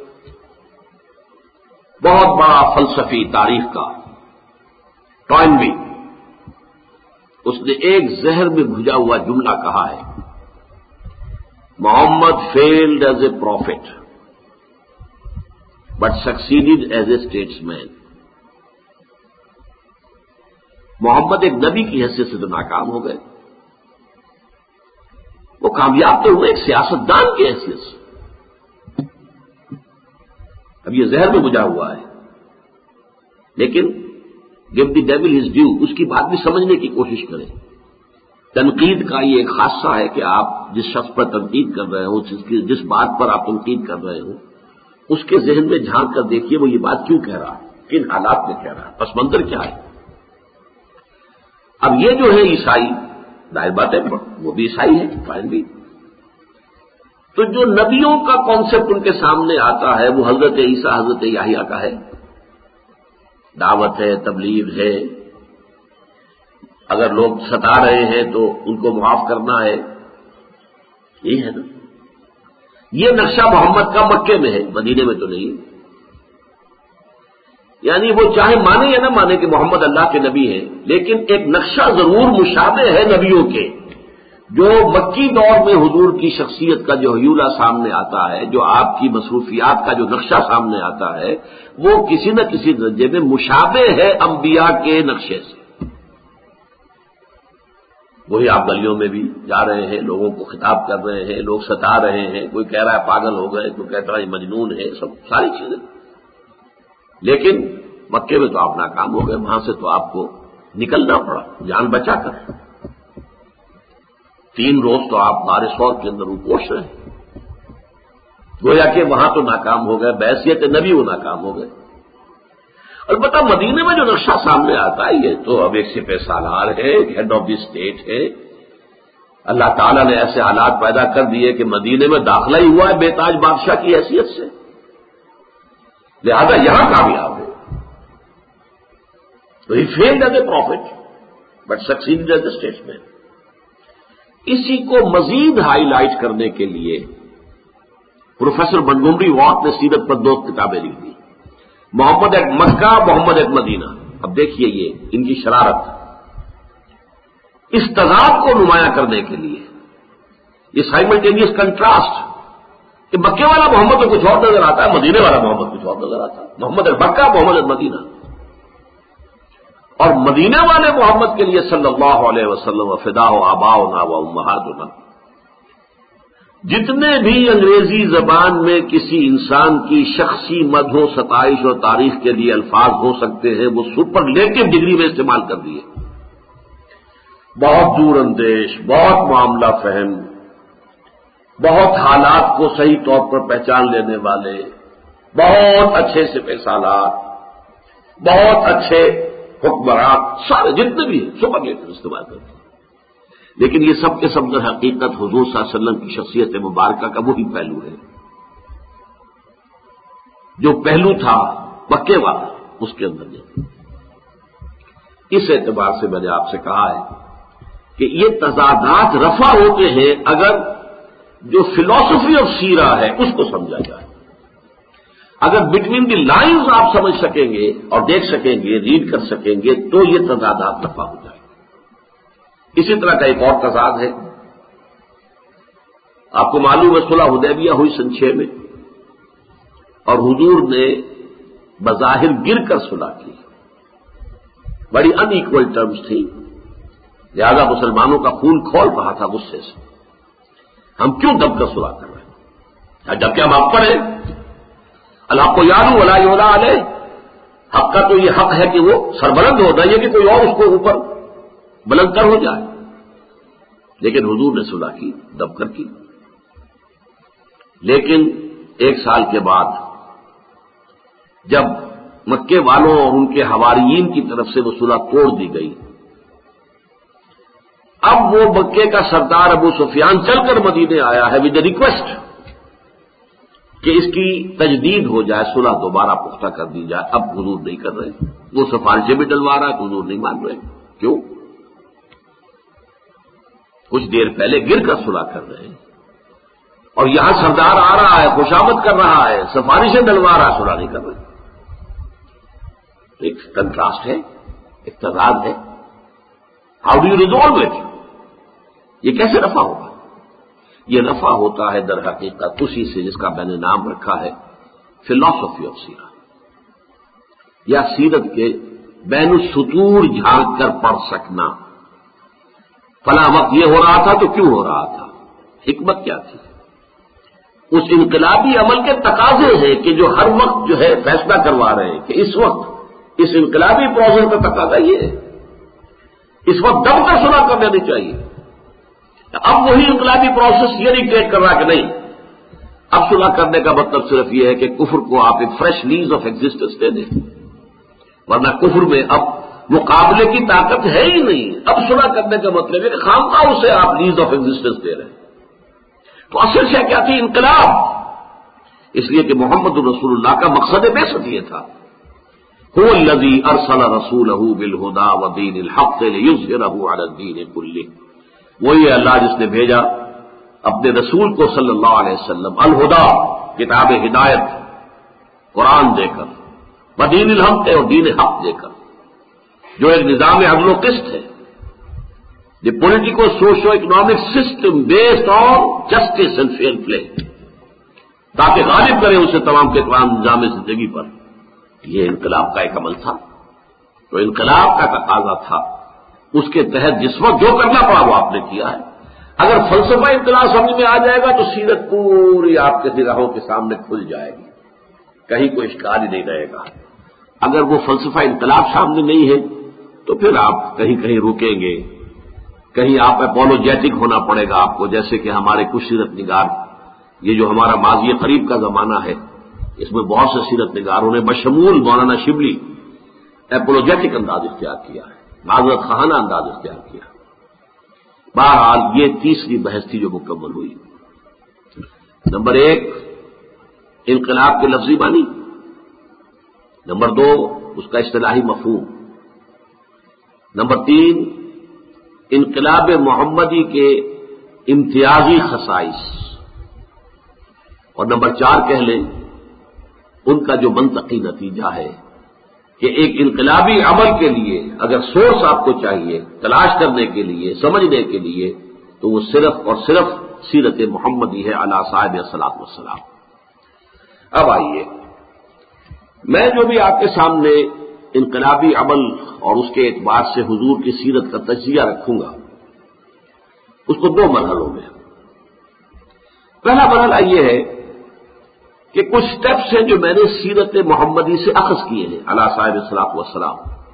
بہت بڑا فلسفی تاریخ کا ٹوائنبی، اس نے ایک زہر میں بھجا ہوا جملہ کہا ہے، Muhammad failed as a prophet but succeeded as a statesman. Muhammad ایک نبی کی حیثیت سے تو ناکام ہو گئے، وہ کامیاب تو ہوئے ایک سیاستدان کی حیثیت سے. اب یہ زہر میں بجھا ہوا ہے، لیکن give the devil his due, اس کی بات بھی سمجھنے کی کوشش کریں. تنقید کا یہ ایک خاصہ ہے کہ آپ جس شخص پر تنقید کر رہے ہو، جس کی جس بات پر آپ تنقید کر رہے ہو، اس کے ذہن میں جھانک کر دیکھیے وہ یہ بات کیوں کہہ رہا ہے، کن حالات میں کہہ رہا ہے، پس منظر کیا ہے. اب یہ جو ہے عیسائی، ظاہر بات ہے وہ بھی عیسائی ہے فائن بھی، تو جو نبیوں کا کانسیپٹ ان کے سامنے آتا ہے وہ حضرت عیسیٰ حضرت یحییٰ کا ہے. دعوت ہے، تبلیغ ہے، اگر لوگ ستا رہے ہیں تو ان کو معاف کرنا ہے، یہی ہے نا. یہ نقشہ محمد کا مکے میں ہے، مدینے میں تو نہیں. یعنی وہ چاہے مانے یا نہ مانے کہ محمد اللہ کے نبی ہیں، لیکن ایک نقشہ ضرور مشابہ ہے نبیوں کے. جو مکی دور میں حضور کی شخصیت کا جو حیولہ سامنے آتا ہے، جو آپ کی مصروفیات کا جو نقشہ سامنے آتا ہے، وہ کسی نہ کسی درجے میں مشابہ ہے انبیاء کے نقشے سے. وہی آپ گلیوں میں بھی جا رہے ہیں، لوگوں کو خطاب کر رہے ہیں، لوگ ستا رہے ہیں، کوئی کہہ رہا ہے پاگل ہو گئے، کوئی کہتا ہے مجنون ہے، سب ساری چیزیں. لیکن مکے میں تو آپ ناکام ہو گئے، وہاں سے تو آپ کو نکلنا پڑا جان بچا کر. تین روز تو آپ غار ثور کے اندر روپوش رہے، گویا کہ وہاں تو ناکام ہو گئے، بحیثیت نبی وہ ناکام ہو گئے. البتہ مدینے میں جو نقشہ سامنے آتا ہے یہ تو اب ایک سپہ سالار ہے، ہیڈ آف دی اسٹیٹ ہے. اللہ تعالیٰ نے ایسے حالات پیدا کر دیے کہ مدینے میں داخلہ ہی ہوا ہے بے تاج بادشاہ کی حیثیت سے، لہذا یہاں کامیاب ہے. تو he failed as a prophet but succeed as a statesman. اسی کو مزید ہائی لائٹ کرنے کے لیے پروفیسر منگومری واٹ نے سیرت پر دو کتابیں لکھ دی، محمد ایک مکہ، محمد ایک مدینہ. اب دیکھیے یہ ان کی شرارت، اس تضاد کو نمایاں کرنے کے لیے یہ سائملٹینیس کنٹراسٹ کہ مکے والا محمد تو کچھ اور نظر آتا ہے، مدینے والا محمد کچھ اور نظر آتا ہے. محمد ایک مکہ، محمد ایک مدینہ. اور مدینہ والے محمد کے لیے صلی اللہ علیہ وسلم فدا و آباؤنا و امہاتنا، جتنے بھی انگریزی زبان میں کسی انسان کی شخصی مدح و ستائش اور تعریف کے لیے الفاظ ہو سکتے ہیں وہ سپرلیٹو ڈگری میں استعمال کر دیے. بہت دور اندیش، بہت معاملہ فہم، بہت حالات کو صحیح طور پر پہچان لینے والے، بہت اچھے سپہ سالار، بہت اچھے حکمران، سارے جتنے بھی ہیں سپرلیٹو استعمال کرتے ہیں. لیکن یہ سب کے سب در حقیقت حضور صلی اللہ علیہ وسلم کی شخصیت مبارکہ کا وہی پہلو ہے جو پہلو تھا مکے والا، اس کے اندر نہیں. اس اعتبار سے میں نے آپ سے کہا ہے کہ یہ تضادات رفع ہوتے ہیں اگر جو فلاسفی آف سیرہ ہے اس کو سمجھا جائے. اگر بٹوین دی لائنز آپ سمجھ سکیں گے اور دیکھ سکیں گے، ریڈ کر سکیں گے، تو یہ تضادات رفع ہو جائے. اسی طرح کا ایک اور تضاد ہے. آپ کو معلوم ہے صلح حدیبیہ ہوئی سن چھ میں، اور حضور نے بظاہر گر کر صلح کی. بڑی ان ایکول ٹرمز تھی، لہذا مسلمانوں کا خون کھول رہا تھا غصے سے. ہم کیوں دب کر صلح کر رہے ہیں جبکہ ہم حق پر ہیں؟ اللہ کو یادو ولا یولا علیہ، حق کا تو یہ حق ہے کہ وہ سربلند ہو جائے کہ کوئی اور اس کو اوپر بلند کر ہو جائے. لیکن حضور نے صلح کی، دب کر کی. لیکن ایک سال کے بعد جب مکے والوں اور ان کے حواریین کی طرف سے وہ صلح توڑ دی گئی، اب وہ مکے کا سردار ابو سفیان چل کر مدینے آیا ہے ود اے ریکویسٹ کہ اس کی تجدید ہو جائے، صلح دوبارہ پختہ کر دی جائے. اب حضور نہیں کر رہے، وہ سفارشیں بھی ڈلوا رہا ہے، حضور نہیں مان رہے. کیوں؟ کچھ دیر پہلے گر کر صلح کر رہے ہیں، اور یہاں سردار آ رہا ہے، خوشامد کر رہا ہے، سفارشیں ڈلوا رہا ہے، صلح نہیں کر رہے. ایک کنٹراسٹ ہے، ایک تضاد ہے. How do you resolve it? یہ کیسے رفع ہوگا؟ یہ رفع ہوتا ہے در حقیقت اسی سے جس کا میں نے نام رکھا ہے فلاسفی آف سیرہ، یا سیرت کے بین السطور جھانک کر پڑھ سکنا. فلاں وقت یہ ہو رہا تھا تو کیوں ہو رہا تھا، حکمت کیا تھی. اس انقلابی عمل کے تقاضے ہیں کہ جو ہر وقت جو ہے فیصلہ کروا رہے ہیں کہ اس وقت اس انقلابی پروسیس کا تقاضا یہ ہے، اس وقت دب کر صلح کر دینی چاہیے. اب وہی انقلابی پروسیس یہ ڈکٹیٹ کر رہا کہ نہیں، اب صلح کرنے کا مطلب صرف یہ ہے کہ کفر کو آپ ایک فریش لیز آف ایگزسٹنس دے دیں، ورنہ کفر میں اب مقابلے کی طاقت ہے ہی نہیں. اب صلح کرنے کا مطلب ہے کہ خامخواہ اسے آپ لیز آف ایگزسٹنس دے رہے ہیں. تو اصل شے کیا تھی؟ انقلاب. اس لیے کہ محمد رسول اللہ کا مقصد بعثت یہ تھا، هو الذی ارسل رسولہ بالہدی ودین الحق لیظہرہ علی الدین کلہ. وہی اللہ جس نے بھیجا اپنے رسول کو صلی اللہ علیہ وسلم الہدا، کتاب ہدایت قرآن دے کر، ودین الحق اور دین حق دے کر، جو ایک نظام عدل و قسط ہے، the political socio economic system based on justice and fair play, تاکہ غالب کرے اسے تمام کے تمام نظام زندگی پر. یہ انقلاب کا ایک عمل تھا. تو انقلاب کا تقاضا تھا، اس کے تحت جس وقت جو کرنا پڑا وہ آپ نے کیا ہے. اگر فلسفہ انقلاب سمجھ میں آ جائے گا تو سیرت پوری آپ کے نگاہوں کے سامنے کھل جائے گی، کہیں کوئی اشکال ہی نہیں رہے گا. اگر وہ فلسفہ انقلاب سامنے نہیں ہے تو پھر آپ کہیں کہیں رکیں گے، کہیں آپ اپولوجیٹک ہونا پڑے گا آپ کو. جیسے کہ ہمارے کچھ سیرت نگار، یہ جو ہمارا ماضی قریب کا زمانہ ہے، اس میں بہت سے سیرت نگاروں نے بشمول مولانا شبلی اپولوجیٹک انداز اختیار کیا ہے، معذرت خواہانہ انداز اختیار کیا. بہرحال یہ تیسری بحث تھی جو مکمل ہوئی. نمبر ایک، انقلاب کے لفظی معنی. نمبر دو، اس کا اصطلاحی مفہوم. نمبر تین، انقلاب محمدی کے امتیازی خصائص. اور نمبر چار کہہ لیں ان کا جو منطقی نتیجہ ہے کہ ایک انقلابی عمل کے لیے اگر سورس آپ کو چاہیے تلاش کرنے کے لیے، سمجھنے کے لیے، تو وہ صرف اور صرف سیرت محمدی ہے علی صاحب الصلاۃ والسلام. اب آئیے، میں جو بھی آپ کے سامنے انقلابی عمل اور اس کے اعتبار سے حضور کی سیرت کا تجزیہ رکھوں گا اس کو دو مرحلوں میں. پہلا مرحلہ یہ ہے کہ کچھ سٹیپس ہیں جو میں نے سیرت محمدی سے اخذ کیے ہیں علی صاحب الصلاۃ والسلام،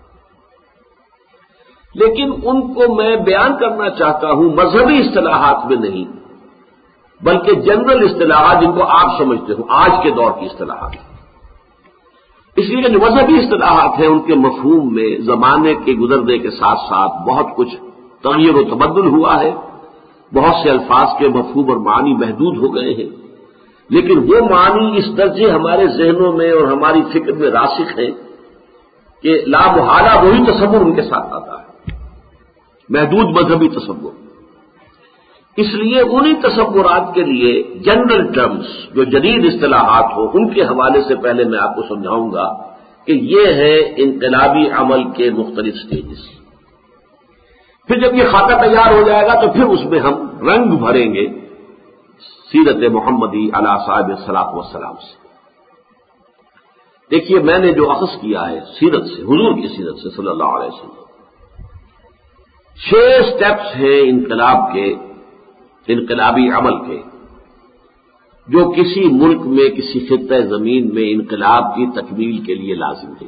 لیکن ان کو میں بیان کرنا چاہتا ہوں مذہبی اصطلاحات میں نہیں، بلکہ جنرل اصطلاحات جن کو آپ سمجھتے ہو، آج کے دور کی اصطلاحات. اس لیے کہ جو مذہبی اصطلاحات ہیں ان کے مفہوم میں زمانے کے گزرنے کے ساتھ ساتھ بہت کچھ تغیر و تبدل ہوا ہے. بہت سے الفاظ کے مفہوم اور معنی محدود ہو گئے ہیں، لیکن وہ معنی اس درجے ہمارے ذہنوں میں اور ہماری فکر میں راسخ ہیں کہ لا محالہ وہی تصور ان کے ساتھ آتا ہے، محدود مذہبی تصور. اس لیے انہی تصورات کے لیے جنرل ٹرمز جو جدید اصطلاحات ہو ان کے حوالے سے پہلے میں آپ کو سمجھاؤں گا کہ یہ ہے انقلابی عمل کے مختلف سٹیجز. پھر جب یہ خاکہ تیار ہو جائے گا تو پھر اس میں ہم رنگ بھریں گے سیرت محمدی علی صاحب الصلاۃ والسلام سے۔ دیکھیے میں نے جو اخذ کیا ہے سیرت سے، حضور کی سیرت سے صلی اللہ علیہ وسلم، چھ سٹیپس ہیں انقلاب کے، انقلابی عمل کے، جو کسی ملک میں، کسی خطہ زمین میں انقلاب کی تکمیل کے لیے لازم ہے۔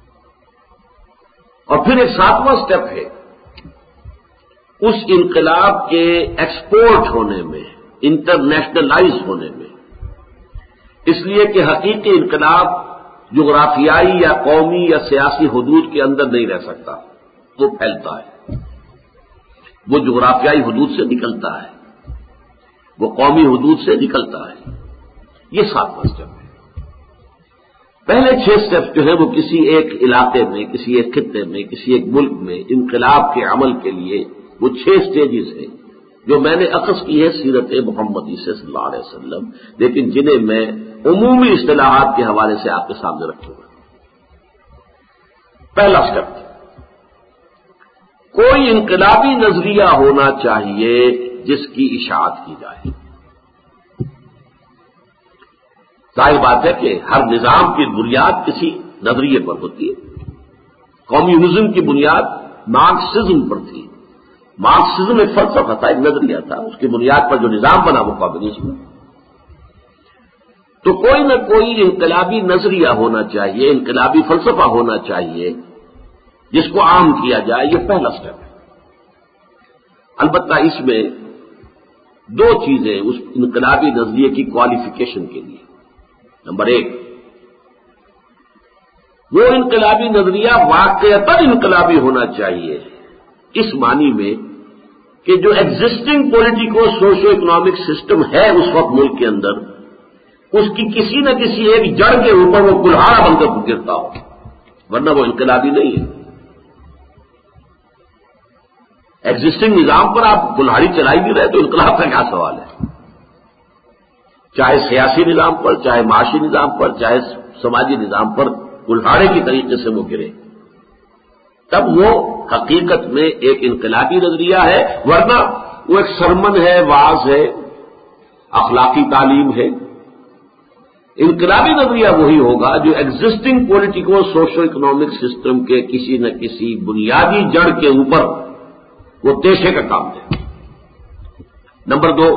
اور پھر ایک ساتواں سٹیپ ہے اس انقلاب کے ایکسپورٹ ہونے میں، انٹرنیشنلائز ہونے میں، اس لیے کہ حقیقی انقلاب جغرافیائی یا قومی یا سیاسی حدود کے اندر نہیں رہ سکتا، وہ پھیلتا ہے، وہ جغرافیائی حدود سے نکلتا ہے، وہ قومی حدود سے نکلتا ہے۔ یہ ساتواں اسٹیپ ہے۔ پہلے چھ اسٹیپ جو ہے وہ کسی ایک علاقے میں، کسی ایک خطے میں، کسی ایک ملک میں انقلاب کے عمل کے لیے وہ چھ اسٹیجز ہیں جو میں نے اخذ کی ہے سیرت محمدی سے صلی اللہ علیہ وسلم، لیکن جنہیں میں عمومی اصطلاحات کے حوالے سے آپ کے سامنے رکھوں گا۔ پہلا اسٹیپ، کوئی انقلابی نظریہ ہونا چاہیے جس کی اشاعت کی جائے۔ ظاہر بات ہے کہ ہر نظام کی بنیاد کسی نظریے پر ہوتی ہے۔ کمیونزم کی بنیاد مارکسزم پر تھی۔ مارکسزم ایک فلسفہ تھا، ایک نظریہ تھا، اس کی بنیاد پر جو نظام بنا وہ کمیونزم۔ تو کوئی نہ کوئی انقلابی نظریہ ہونا چاہیے، انقلابی فلسفہ ہونا چاہیے جس کو عام کیا جائے، یہ پہلا سٹیپ ہے۔ البتہ اس میں دو چیزیں اس انقلابی نظریے کی کوالیفیکیشن کے لیے۔ نمبر ایک، وہ انقلابی نظریہ واقعتاً انقلابی ہونا چاہیے، اس معنی میں کہ جو existing politico socio economic system ہے اس وقت ملک کے اندر، اس کی کسی نہ کسی ایک جڑ کے اوپر وہ کلہاڑا بن کر گرتا ہو، ورنہ وہ انقلابی نہیں ہے۔ ایگزسٹنگ نظام پر آپ کلہاڑی چلائی بھی رہے تو انقلاب کا کیا سوال ہے؟ چاہے سیاسی نظام پر، چاہے معاشی نظام پر، چاہے سماجی نظام پر کلہاڑے کی طریقے سے وہ گرے، تب وہ حقیقت میں ایک انقلابی نظریہ ہے، ورنہ وہ ایک سرمن ہے، واعظ ہے، اخلاقی تعلیم ہے۔ انقلابی نظریہ وہی ہوگا جو existing politico socio economic system کے کسی نہ کسی بنیادی جڑ کے اوپر وہ تیشے کا کام دے۔ نمبر دو،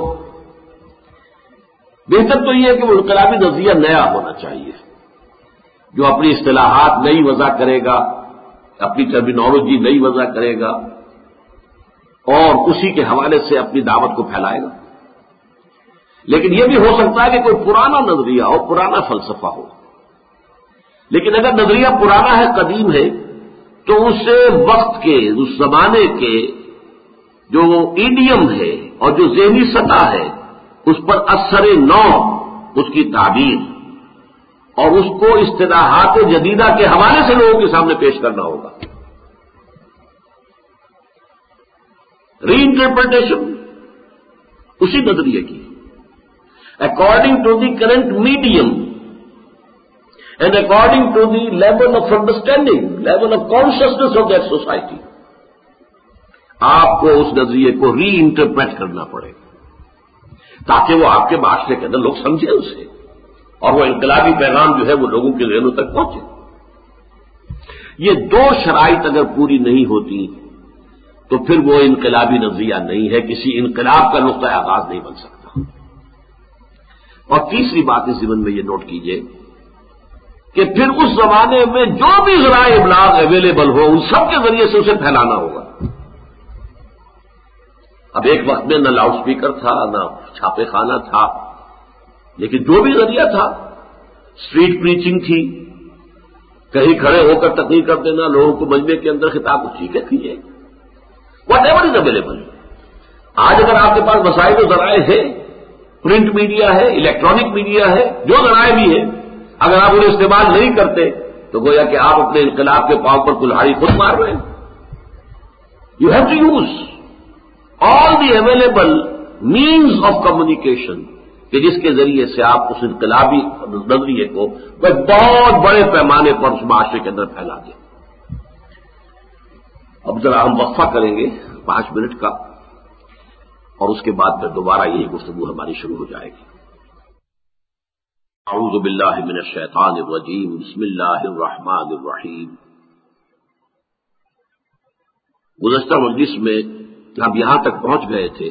بہتر تو یہ ہے کہ وہ انقلابی نظریہ نیا ہونا چاہیے، جو اپنی اصطلاحات نئی وضع کرے گا، اپنی ٹرمینالوجی نئی وضع کرے گا اور اسی کے حوالے سے اپنی دعوت کو پھیلائے گا۔ لیکن یہ بھی ہو سکتا ہے کہ کوئی پرانا نظریہ ہو، پرانا فلسفہ ہو، لیکن اگر نظریہ پرانا ہے، قدیم ہے، تو اسے وقت کے، اس زمانے کے جو ایڈیم ہے اور جو ذہنی سطح ہے اس پر اثر نو، اس کی تعبیر اور اس کو اصطلاحات جدیدہ کے حوالے سے لوگوں کے سامنے پیش کرنا ہوگا۔ ری انٹرپریٹیشن اسی نظریے کی، according to the current medium and according to the level of understanding, level of consciousness of that society, آپ کو اس نظریے کو ری انٹرپریٹ کرنا پڑے گا تاکہ وہ آپ کے معاشرے کے اندر لوگ سمجھیں اسے، اور وہ انقلابی پیغام جو ہے وہ لوگوں کے ذہنوں تک پہنچے۔ یہ دو شرائط اگر پوری نہیں ہوتی تو پھر وہ انقلابی نظریہ نہیں ہے، کسی انقلاب کا نقطہ آغاز نہیں بن سکتا۔ اور تیسری بات اس ضمن میں یہ نوٹ کیجئے کہ پھر اس زمانے میں جو بھی ذرائع ابلاغ اویلیبل ہو ان سب کے ذریعے سے اسے پھیلانا ہوگا۔ اب ایک وقت میں نہ لاؤڈ اسپیکر تھا، نہ چھاپے خانہ تھا، لیکن جو بھی ذریعہ تھا، اسٹریٹ پریچنگ تھی، کہیں کھڑے ہو کر تقریر کر دینا، لوگوں کو مجمع کے اندر خطاب، ٹھیک ہے کیجیے، واٹ ایور از اویلیبل۔ آج اگر آپ کے پاس وسائل و ذرائع ہے، پرنٹ میڈیا ہے، الیکٹرانک میڈیا ہے، جو ذرائع بھی ہے، اگر آپ انہیں استعمال نہیں کرتے تو گویا کہ آپ اپنے انقلاب کے پاؤں پر کلہاڑی خود مار رہے ہیں۔ You have to use all the available means of communication, کہ جس کے ذریعے سے آپ اس انقلابی نظریے کو بہت بڑے پیمانے پر اس معاشرے کے اندر پھیلا دیں۔ اب ذرا ہم وقفہ کریں گے پانچ منٹ کا، اور اس کے بعد پھر دوبارہ یہی گفتگو ہماری شروع ہو جائے گی۔ اعوذ باللہ من الشیطان الرجیم، بسم اللہ الرحمن الرحیم۔ گزشتہ مجلس میں ہم یہاں تک پہنچ گئے تھے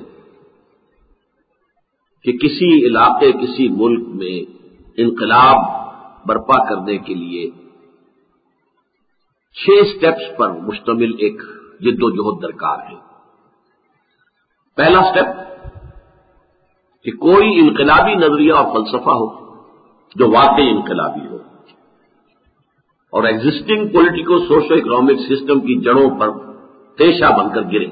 کہ کسی علاقے کسی ملک میں انقلاب برپا کرنے کے لیے چھ سٹیپس پر مشتمل ایک جد و جہد درکار ہے۔ پہلا سٹیپ کہ کوئی انقلابی نظریہ اور فلسفہ ہو جو واقعی انقلابی ہو اور existing politico socio economic system کی جڑوں پر تیشہ بن کر گرے،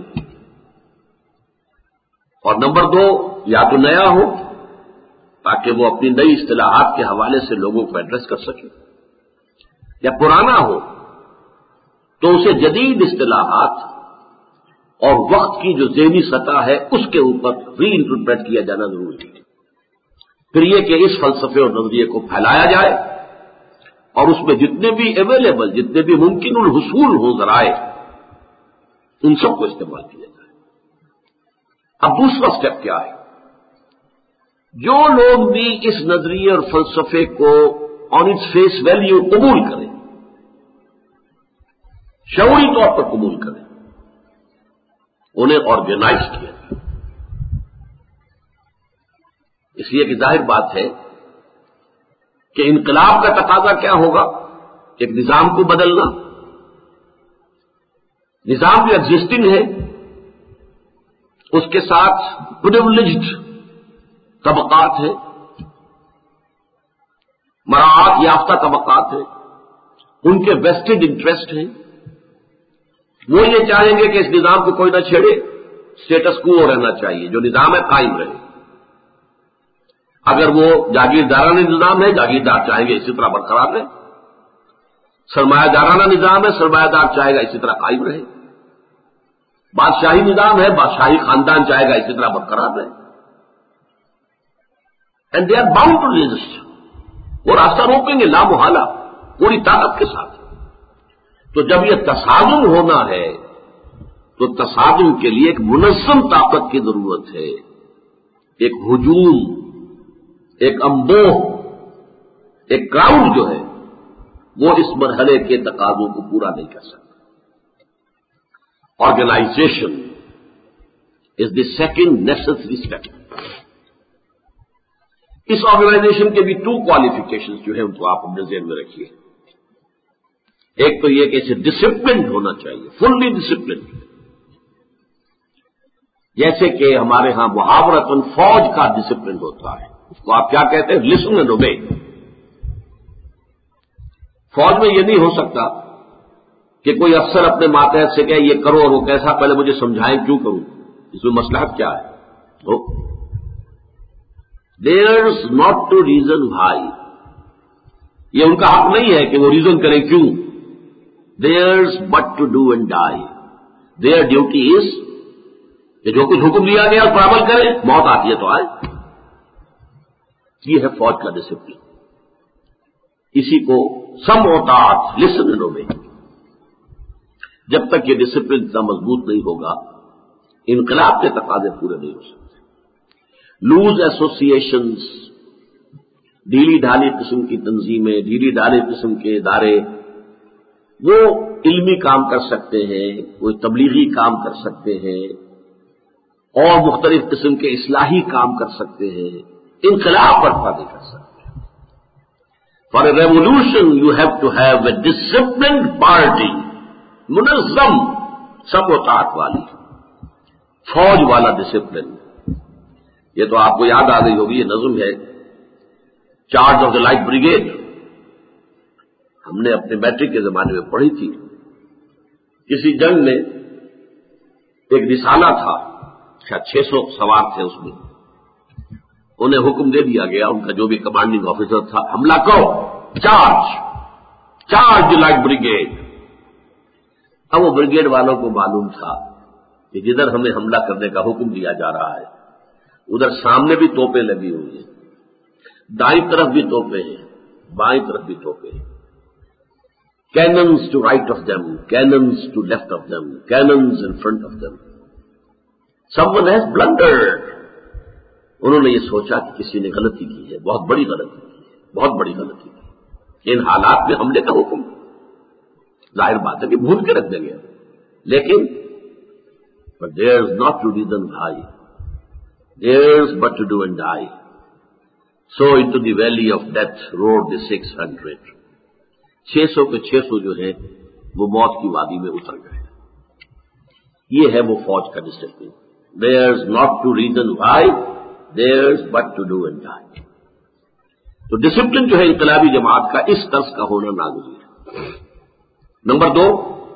اور نمبر دو یا تو نیا ہو تاکہ وہ اپنی نئی اصطلاحات کے حوالے سے لوگوں کو ایڈریس کر سکے، یا پرانا ہو تو اسے جدید اصطلاحات اور وقت کی جو ذہنی سطح ہے اس کے اوپر ری انٹرپریٹ کیا جانا ضروری ہے۔ پھر یہ کہ اس فلسفے اور نظریے کو پھیلایا جائے اور اس میں جتنے بھی اویلیبل، جتنے بھی ممکن الحصول ہوں ذرائع، ان سب کو استعمال کیا جائے۔ اب دوسرا سٹیپ کیا ہے؟ جو لوگ بھی اس نظریے اور فلسفے کو آن اٹس فیس ویلیو قبول کریں، شعوری طور پر قبول کریں، انہیں آرگنائز کیا جائے۔ اس لیے کہ ظاہر بات ہے کہ انقلاب کا تقاضا کیا ہوگا؟ ایک نظام کو بدلنا، نظام جو ایگزسٹنگ ہے اس کے ساتھ پریویلیجڈ طبقات ہیں، مراعات یافتہ طبقات ہیں، ان کے ویسٹڈ انٹرسٹ ہیں، وہ یہ چاہیں گے کہ اس نظام کو کوئی نہ چھیڑے، اسٹیٹس کو رہنا چاہیے، جو نظام ہے قائم رہے۔ اگر وہ جاگیردارانہ نظام ہے، جاگیردار چاہیں گے اسی طرح برقرار رہے، سرمایہ دارانہ نظام ہے، سرمایہ دار چاہے گا اسی طرح قائم رہے، بادشاہی نظام ہے، بادشاہی خاندان چاہے گا اسی طرح برقرار رہے، and they are bound to resist, وہ راستہ روکیں گے لا محالہ پوری طاقت کے ساتھ۔ تو جب یہ تصادم ہونا ہے تو تصادم کے لیے ایک منظم طاقت کی ضرورت ہے، ایک ہجوم، ایک امبوہ، ایک کراؤڈ جو ہے وہ اس مرحلے کے تقاضوں کو پورا نہیں کر سکتا۔ Organization is the second necessary step. اس آرگنائزیشن کے بھی ٹو کوالیفیکیشن جو ہیں ان کو آپ اپنے ذہن میں رکھیے۔ ایک تو یہ کہ اسے ڈسپلنڈ ہونا چاہیے، فلی ڈسپلنڈ، جیسے کہ ہمارے ہاں محاورتاً فوج کا ڈسپلن ہوتا ہے، اس کو آپ کیا کہتے ہیں؟ Listen and obey. فوج میں یہ نہیں ہو سکتا کہ کوئی افسر اپنے ماتحت سے کہے یہ کرو اور وہ کیسا، پہلے مجھے سمجھائیں کیوں کروں، اس میں مصلحت کیا ہے۔ There is not to reason why, یہ ان کا حق نہیں ہے کہ وہ ریزن کریں کیوں۔ There's but to do and die. Their duty is کہ جو کچھ حکم دیا گیا اس پر عمل کرے، موت آتی ہے تو آئے۔ یہ ہے فوج کا ڈسپلن، اسی کو سم اطاعت، لسن اینڈ اوبے۔ جب تک یہ ڈسپلن اتنا مضبوط نہیں ہوگا انقلاب کے تقاضے پورے نہیں ہو سکتے۔ لوز ایسوسیشنز، ڈھیلی ڈھالی قسم کی تنظیمیں، ڈھیلی ڈھالی قسم کے ادارے، وہ علمی کام کر سکتے ہیں، وہ تبلیغی کام کر سکتے ہیں، اور مختلف قسم کے اصلاحی کام کر سکتے ہیں، انقلاب برپا نہیں کر سکتے۔ For a revolution you have to have a disciplined party, منظم، سب اطاعت والی، فوج والا ڈسپلن۔ یہ تو آپ کو یاد آ گئی ہوگی، یہ نظم ہے charge of the light brigade, ہم نے اپنے میٹرک کے زمانے میں پڑھی تھی۔ کسی جنگ میں ایک رسالہ تھا، شاید چھ سو سوار تھے اس میں، انہیں حکم دے دیا گیا، ان کا جو بھی کمانڈنگ آفیسر تھا، حملہ کرو، چارج چارج لائٹ بریگیڈ۔ اب وہ بریگیڈ والوں کو معلوم تھا کہ جدھر ہمیں حملہ کرنے کا حکم دیا جا رہا ہے ادھر سامنے بھی توپیں لگی ہوئی ہیں، دائیں طرف بھی توپیں ہیں، بائیں طرف بھی توپیں ہیں، cannons to right of them, cannons to left of them, cannons in front of them. Someone has blundered. انہوں نے یہ سوچا کہ کسی نے غلطی کی ہے، بہت بڑی غلطی کی ہے، بہت بڑی غلطی کی. ان حالات میں حملے کا حکم ظاہر بات ہے کہ بھول کے رکھ دیں گے، لیکن but there's not to reason why. There's but to do and die. So into the valley of death rode the six hundred. چھ سو کے چھ سو جو ہے وہ موت کی وادی میں اتر گئے. یہ ہے وہ فوج کا discipline. There's not to reason why. There's but to do and die. تو ڈسپلن جو ہے انقلابی جماعت کا اس طرز کا ہونا ناگزیر ہے. نمبر دو،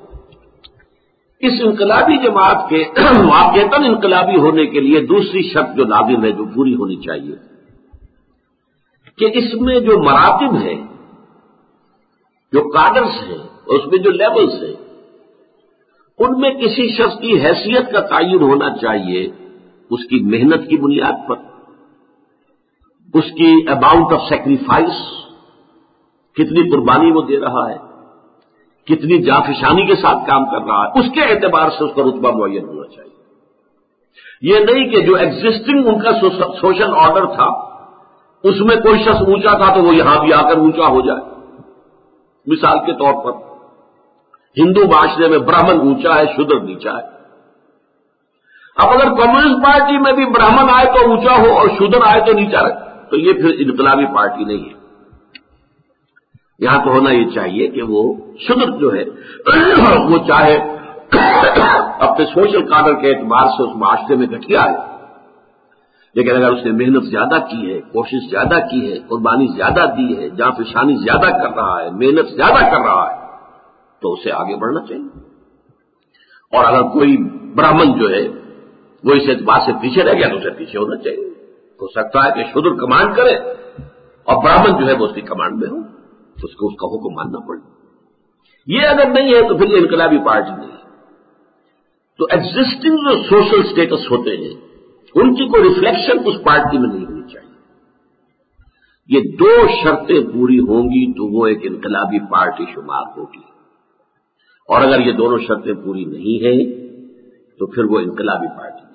اس انقلابی جماعت کے واقعتاً انقلابی ہونے کے لیے دوسری شرط جو لازم ہے، جو پوری ہونی چاہیے، کہ اس میں جو مراتب ہیں، جو کادرز ہیں، اس میں جو لیولز ہیں، ان میں کسی شخص کی حیثیت کا تعین ہونا چاہیے اس کی محنت کی بنیاد پر، اس کی اماؤنٹ آف سیکریفائس، کتنی قربانی وہ دے رہا ہے، کتنی جافشانی کے ساتھ کام کر رہا ہے، اس کے اعتبار سے اس کا رتبہ معین ہونا چاہیے. یہ نہیں کہ جو ایگزسٹنگ ان کا سوشل آرڈر تھا اس میں کوئی شخص اونچا تھا تو وہ یہاں بھی آ کر اونچا ہو جائے. مثال کے طور پر ہندو معاشرے میں برہمن اونچا ہے، شودر نیچا ہے. اب اگر کمیونسٹ پارٹی میں بھی برہمن آئے تو اونچا ہو اور شودر آئے تو نیچا رہے، تو یہ پھر انقلابی پارٹی نہیں ہے. یہاں تو ہونا یہ چاہیے کہ وہ شودر جو ہے وہ چاہے اپنے سوشل کادر کے اعتبار سے اس معاشرے میں گٹھیا ہے، لیکن اگر اس نے محنت زیادہ کی ہے، کوشش زیادہ کی ہے، قربانی زیادہ دی ہے، جانفشانی زیادہ کر رہا ہے، محنت زیادہ کر رہا ہے، تو اسے آگے بڑھنا چاہیے. اور اگر کوئی برہمن جو ہے وہ اس اعتبار سے پیچھے رہ گیا تو اسے پیچھے ہونا چاہیے. ہو سکتا ہے کہ شودر کمانڈ کرے اور برہمن جو ہے وہ اس کی کمانڈ میں ہو، اس کو اس کا حکم ماننا پڑے. یہ اگر نہیں ہے تو پھر یہ انقلابی پارٹی نہیں. تو ایگزسٹنگ جو سوشل سٹیٹس ہوتے ہیں ان کی کوئی ریفلیکشن اس پارٹی میں نہیں ہونی چاہیے. یہ دو شرطیں پوری ہوں گی تو وہ ایک انقلابی پارٹی شمار ہوگی، اور اگر یہ دونوں شرطیں پوری نہیں ہیں تو پھر وہ انقلابی پارٹی نہیں.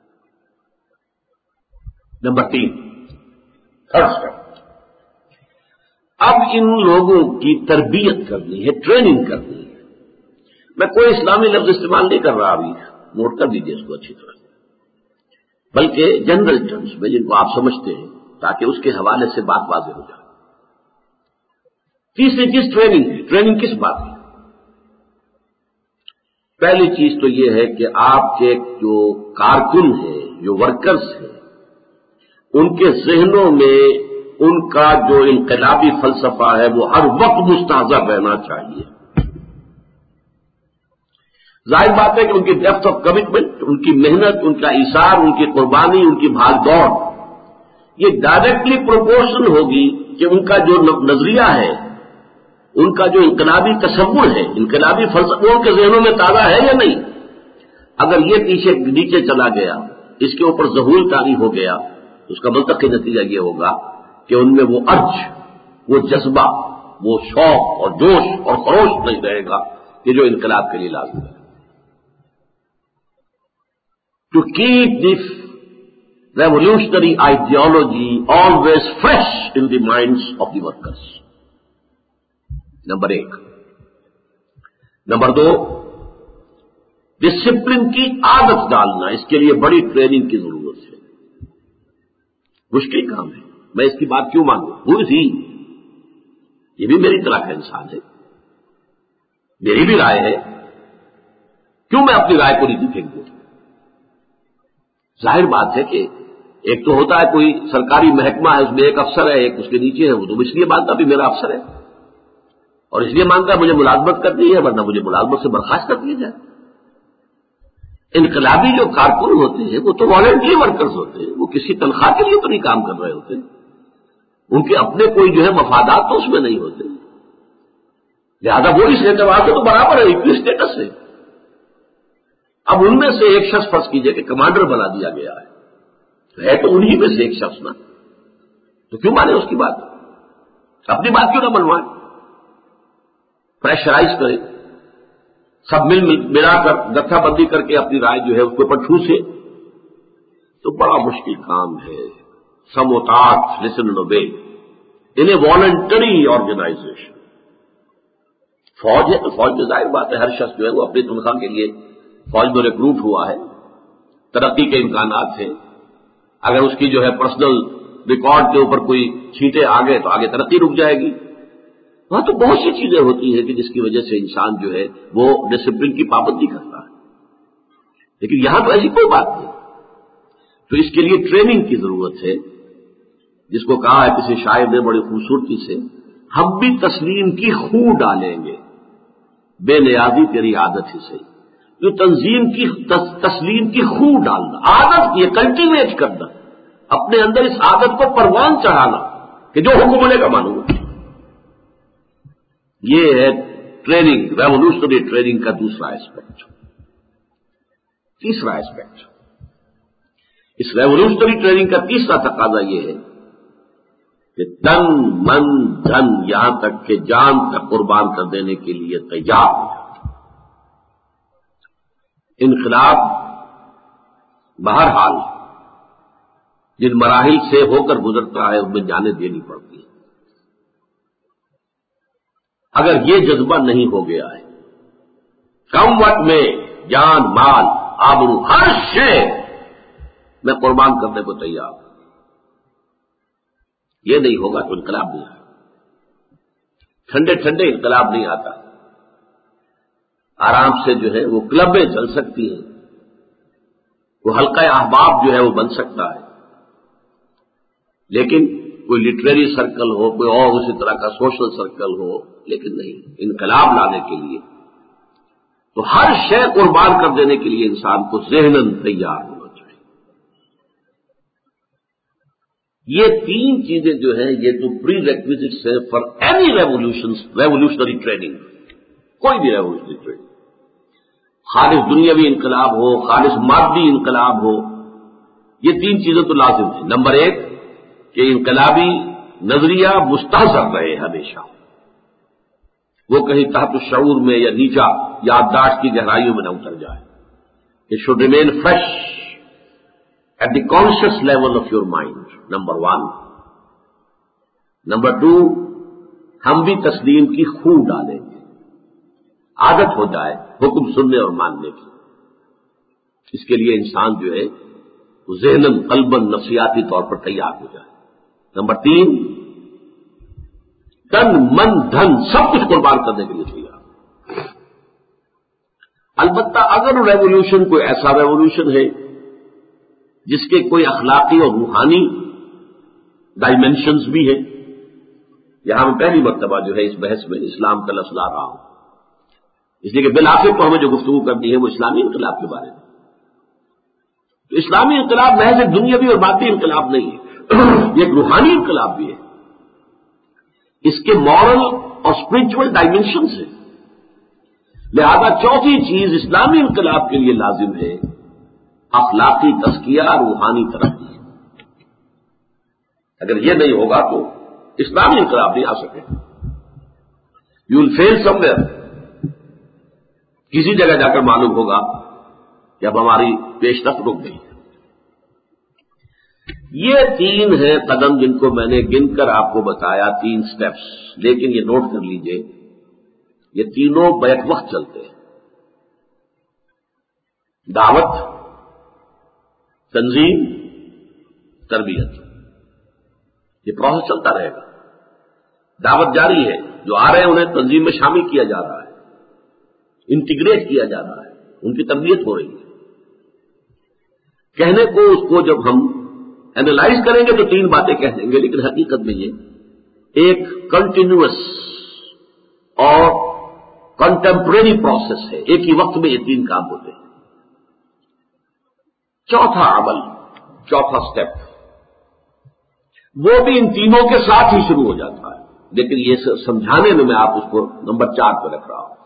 نمبر تین، تھرڈ اسٹیپ، اب ان لوگوں کی تربیت کرنی ہے، ٹریننگ کرنی ہے. میں کوئی اسلامی لفظ استعمال نہیں کر رہا، ابھی نوٹ کر دیجیے اس کو اچھی طرح، بلکہ جنرل ٹرمز میں جن کو آپ سمجھتے ہیں، تاکہ اس کے حوالے سے بات واضح ہو جائے. تیسری چیز ٹریننگ ہے. ٹریننگ کس بات ہے؟ پہلی چیز تو یہ ہے کہ آپ کے جو کارکن ہیں، جو ورکرز ہیں، ان کے ذہنوں میں ان کا جو انقلابی فلسفہ ہے وہ ہر وقت مستحضر رہنا چاہیے. ظاہر بات ہے کہ ان کی ڈیپتھ آف کمٹمنٹ، ان کی محنت، ان کا ایثار، ان کی قربانی، ان کی بھاگ دوڑ، یہ ڈائریکٹلی پروپورشن ہوگی کہ ان کا جو نظریہ ہے، ان کا جو انقلابی تصور ہے، انقلابی فلسفہ ان کے ذہنوں میں تازہ ہے یا نہیں. اگر یہ پیچھے نیچے چلا گیا، اس کے اوپر ظہور طاری ہو گیا، تو اس کا منطقی نتیجہ یہ ہوگا کہ ان میں وہ ارج، وہ جذبہ، وہ شوق اور جوش اور خروش نہیں رہے گا کہ جو انقلاب کے لیے لازم ہے. To keep this revolutionary ideology always fresh in the minds of the workers. Number ایک. نمبر دو، ڈسپلن کی عادت ڈالنا. اس کے لیے بڑی ٹریننگ کی ضرورت ہے. مشکل کام ہے. میں اس کی بات کیوں مانوں؟ وہ تھی، یہ بھی میری طرح کا انسان ہے، میری بھی رائے ہے، کیوں میں اپنی رائے کو نہیں پھینک دوں؟ ظاہر بات ہے کہ ایک تو ہوتا ہے کوئی سرکاری محکمہ ہے، اس میں ایک افسر ہے، ایک اس کے نیچے ہے، وہ تو اس لیے مانتا بھی میرا افسر ہے، اور اس لیے مانتا ہے مجھے ملازمت کرنی ہے، ورنہ مجھے ملازمت سے برخاست کر دیا جائے. انقلابی جو کارکن ہوتے ہیں وہ تو والنٹری ورکرز ہوتے ہیں، وہ کسی تنخواہ کے لیے تو نہیں کام کر رہے ہوتے، ان کے اپنے کوئی جو ہے مفادات تو اس میں نہیں ہوتے، لہذا وہ اس اعتبار سے تو برابر ہے، اکوی اسٹیٹس ہے. اب ان میں سے ایک شخص فرض کیجئے کہ کمانڈر بنا دیا گیا ہے، ہے تو انہی میں سے ایک شخص نا، تو کیوں مانے اس کی بات؟ اپنی بات کیوں نہ منوائیں؟ پریشرائز کرے، سب مل مل ملا کر گتھا بندی کر کے اپنی رائے جو ہے اس کے اوپر ٹھوسے، تو بڑا مشکل کام ہے۔ سموتاٹ listen and obey in a voluntary organization. فوج ہے تو فوج میں ظاہر بات ہے ہر شخص جو ہے وہ اپنی تنخواہ کے لیے فوج میں ریکروٹ ہوا ہے، ترقی کے امکانات ہیں، اگر اس کی جو ہے پرسنل ریکارڈ کے اوپر کوئی چھینٹے آ گئے تو آگے ترقی رک جائے گی۔ وہاں تو بہت سی چیزیں ہوتی ہیں کہ جس کی وجہ سے انسان جو ہے وہ ڈسپلن کی پابندی کرتا ہے، لیکن یہاں تو ایسی کوئی بات نہیں۔ تو اس کے لیے ٹریننگ کی ضرورت ہے، جس کو کہا ہے کسی شاعر نے بڑی خوبصورتی سے، ہم بھی تسلیم کی خو ڈالیں گے بے نیازی تیری عادت ہی سے۔ جو تنظیم کی تسلیم کی خو ڈالنا، عادت یہ کلٹیویٹ کرنا، اپنے اندر اس عادت کو پروان چڑھانا کہ جو حکم ملے گا مانوں گا، یہ ہے ٹریننگ، ریولوشنری ٹریننگ کا دوسرا ایسپیکٹ۔ تیسرا ایسپیکٹ، اس ریولوشنری ٹریننگ کا تیسرا تقاضا یہ ہے کہ تن من دھن یہاں تک کہ جان تک قربان کر دینے کے لیے تیار ہو جائے۔ انقلاب بہرحال جن مراحل سے ہو کر گزرتا ہے ان میں جانیں دینی پڑتی ہے۔ اگر یہ جذبہ نہیں ہو گیا ہے، کم وقت میں جان مال آبرو ہر شے میں قربان کرنے کو تیار ہوں، یہ نہیں ہوگا تو انقلاب نہیں آتا۔ ٹھنڈے ٹھنڈے انقلاب نہیں آتا، آرام سے جو ہے وہ کلبیں چل سکتی ہیں، وہ حلقہ احباب جو ہے وہ بن سکتا ہے، لیکن کوئی لٹریری سرکل ہو، کوئی اور اسی طرح کا سوشل سرکل ہو، لیکن نہیں، انقلاب لانے کے لیے تو ہر شے قربان کر دینے کے لیے انسان کو ذہناً تیار ہونا چاہیے۔ یہ تین چیزیں جو ہیں یہ تو پری ریکویزٹس ہیں for any revolution revolutionary training, کوئی بھی ریولیوشنری ٹریننگ، خالص دنیاوی انقلاب ہو، خالص مادی انقلاب ہو، یہ تین چیزیں تو لازم ہیں۔ نمبر ایک کہ انقلابی نظریہ مستحضر رہے ہمیشہ، وہ کہیں تحت شعور میں یا نیچا یادداشت کی گہرائیوں میں نہ اتر جائے۔ It should remain fresh at the conscious level of your mind, number one. Number two, ہم بھی تسلیم کی خو ڈالیں گے، عادت ہو جائے حکم سننے اور ماننے کی۔ اس کے لیے انسان جو ہے وہ ذہناً قلباً نفسیاتی طور پر تیار ہو جائے۔ نمبر تین، تن من دھن سب کچھ قربان کرنے کے لیے تیار۔ البتہ اگر ریولوشن کوئی ایسا ریولوشن ہے جس کے کوئی اخلاقی اور روحانی ڈائمینشنز بھی ہیں، یہاں میں پہلی مرتبہ جو ہے اس بحث میں اسلام کا لفظ لا رہا ہوں، اس لیے کہ بالآخر تو ہمیں جو گفتگو کرنی ہے وہ اسلامی انقلاب کے بارے میں۔ تو اسلامی انقلاب محض ایک دنیاوی اور مادی انقلاب نہیں ہے، یہ ایک روحانی انقلاب بھی ہے، اس کے مورل اور اسپرچل ڈائمینشنز ہیں۔ لہذا چوتھی چیز اسلامی انقلاب کے لیے لازم ہے اخلاقی تزکیہ، روحانی ترقی۔ اگر یہ نہیں ہوگا تو اسلامی انقلاب نہیں آ سکے، you will feel some where, کسی جگہ جا کر معلوم ہوگا کہ اب ہماری پیش رفت رک گئی۔ یہ تین ہیں قدم جن کو میں نے گن کر آپ کو بتایا، تین سٹیپس، لیکن یہ نوٹ کر لیجئے یہ تینوں بیک وقت چلتے ہیں۔ دعوت، تنظیم، تربیت، یہ پروسیس چلتا رہے گا۔ دعوت جاری ہے، جو آ رہے ہیں انہیں تنظیم میں شامل کیا جا رہا ہے، انٹیگریٹ کیا جا رہا ہے، ان کی تربیت ہو رہی ہے۔ کہنے کو اس کو جب ہم اینالائز کریں گے تو تین باتیں کہہ دیں گے، لیکن حقیقت میں یہ ایک کنٹینیوس اور کنٹمپریری پروسیس ہے، ایک ہی وقت میں یہ تین کام ہوتے ہیں۔ چوتھا عمل، چوتھا سٹیپ وہ بھی ان تینوں کے ساتھ ہی شروع ہو جاتا ہے، لیکن یہ سمجھانے میں میں آپ اس کو نمبر چار پہ رکھ رہا ہوں۔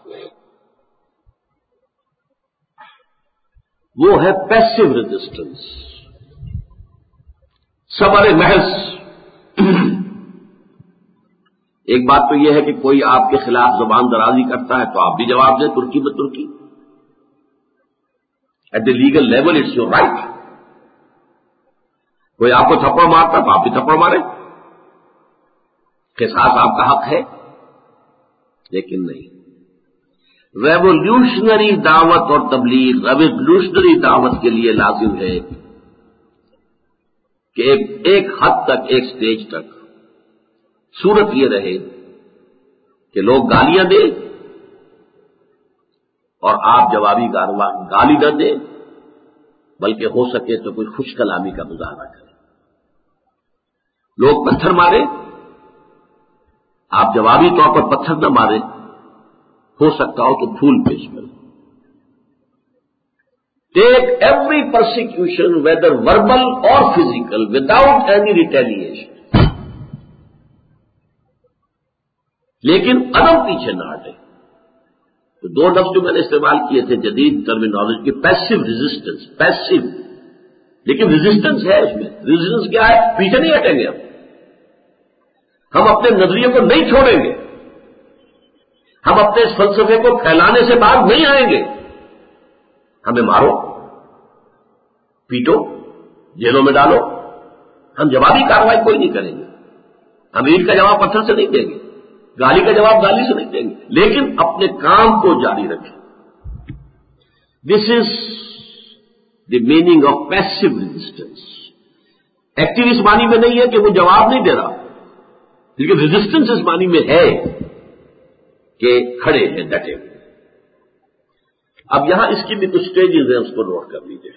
وہ ہے پیسو ریزسٹنس، صبر محض۔ ایک بات تو یہ ہے کہ کوئی آپ کے خلاف زبان درازی کرتا ہے تو آپ بھی جواب دیں ترکی میں ترکی. At the legal level it's your right. کوئی آپ کو تھپڑ مارتا تو آپ بھی تھپڑ مارے، قصاص آپ کا حق ہے. لیکن نہیں، ریولیوشنری دعوت اور تبلیغ ریولیوشنری دعوت کے لیے لازم ہے کہ ایک ایک حد تک، ایک سٹیج تک صورت یہ رہے کہ لوگ گالیاں دیں اور آپ جوابی گالی نہ دیں، بلکہ ہو سکے تو کوئی خوش کلامی کا مظاہرہ کریں. لوگ پتھر مارے، آپ جوابی طور پر پتھر نہ ماریں، ہو سکتا ہو تو پھول پیش کریں. Take every persecution whether verbal اور فزیکل وداؤٹ اینی ریٹیلیشن. لیکن عدم پیچھے نہ ہٹے. تو دو لفظ جو میں نے استعمال کیے تھے جدید ٹرمینالوجی کی، پیسو ریزسٹنس. پیسو لیکن ریزسٹنس ہے اس میں. ریزسٹنس کیا ہے؟ پیچھے نہیں ہٹیں گے ہم ہم اپنے نظریے کو نہیں چھوڑیں گے، ہم اپنے اس فلسفے کو پھیلانے سے باہر نہیں آئیں گے. ہمیں مارو، پیٹو، جیلوں میں ڈالو، ہم جوابی کارروائی کوئی نہیں کریں گے. ہم اینٹ کا جواب پتھر سے نہیں دیں گے، گالی کا جواب گالی سے نہیں دیں گے، لیکن اپنے کام کو جاری رکھیں. This is the meaning of passive resistance. Active اس معنی میں نہیں ہے کہ وہ جواب نہیں دے رہا، لیکن ریزسٹنس اس معنی میں ہے کہ کھڑے ہیں، ڈٹے ہوئے. اب یہاں اس کی بھی کچھ سٹیجز ہیں، اس کو نوٹ کر لیجیے.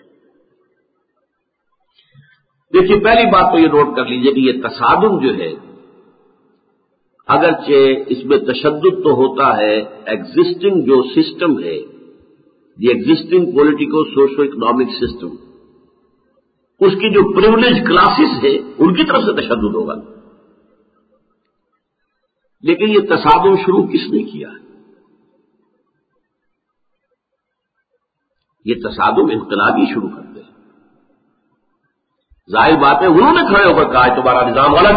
دیکھیے، پہلی بات تو یہ نوٹ کر لیجیے کہ یہ تصادم جو ہے، اگرچہ اس میں تشدد تو ہوتا ہے، ایگزسٹنگ جو سسٹم ہے، the existing politico socio economic system, اس کی جو پریولیج کلاسز ہے ان کی طرف سے تشدد ہوگا. لیکن یہ تصادم شروع کس نے کیا؟ یہ تصادم انقلابی شروع کرتے ہیں. ظاہر بات ہے انہوں نے کھڑے ہو کر کہا تمہارا نظام غلط.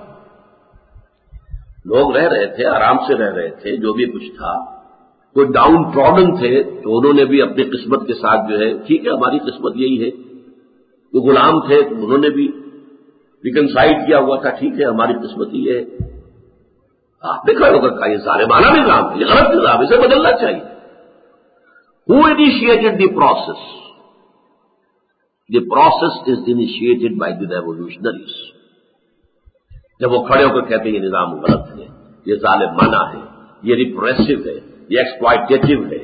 لوگ رہ رہے تھے، آرام سے رہ رہے تھے، جو بھی کچھ تھا. کوئی ڈاؤن ٹراڈن تھے تو انہوں نے بھی اپنی قسمت کے ساتھ جو ہے، ٹھیک ہے ہماری قسمت یہی ہے. وہ غلام تھے تو انہوں نے بھی ریکنسائڈ کیا ہوا تھا، ٹھیک ہے ہماری قسمت یہ ہے. آپ نے کھڑے ہو کر کہا یہ ظالمانہ نظام ہے، یہ غلط نظام، اسے بدلنا چاہیے. Who initiated the process? The process is initiated by the revolutionaries. جب وہ کھڑے ہو کر کہتے ہیں یہ نظام غلط ہے، یہ ظالمانہ ہے، یہ ریپریسو ہے، یہ ایکسپلائٹیٹو ہے،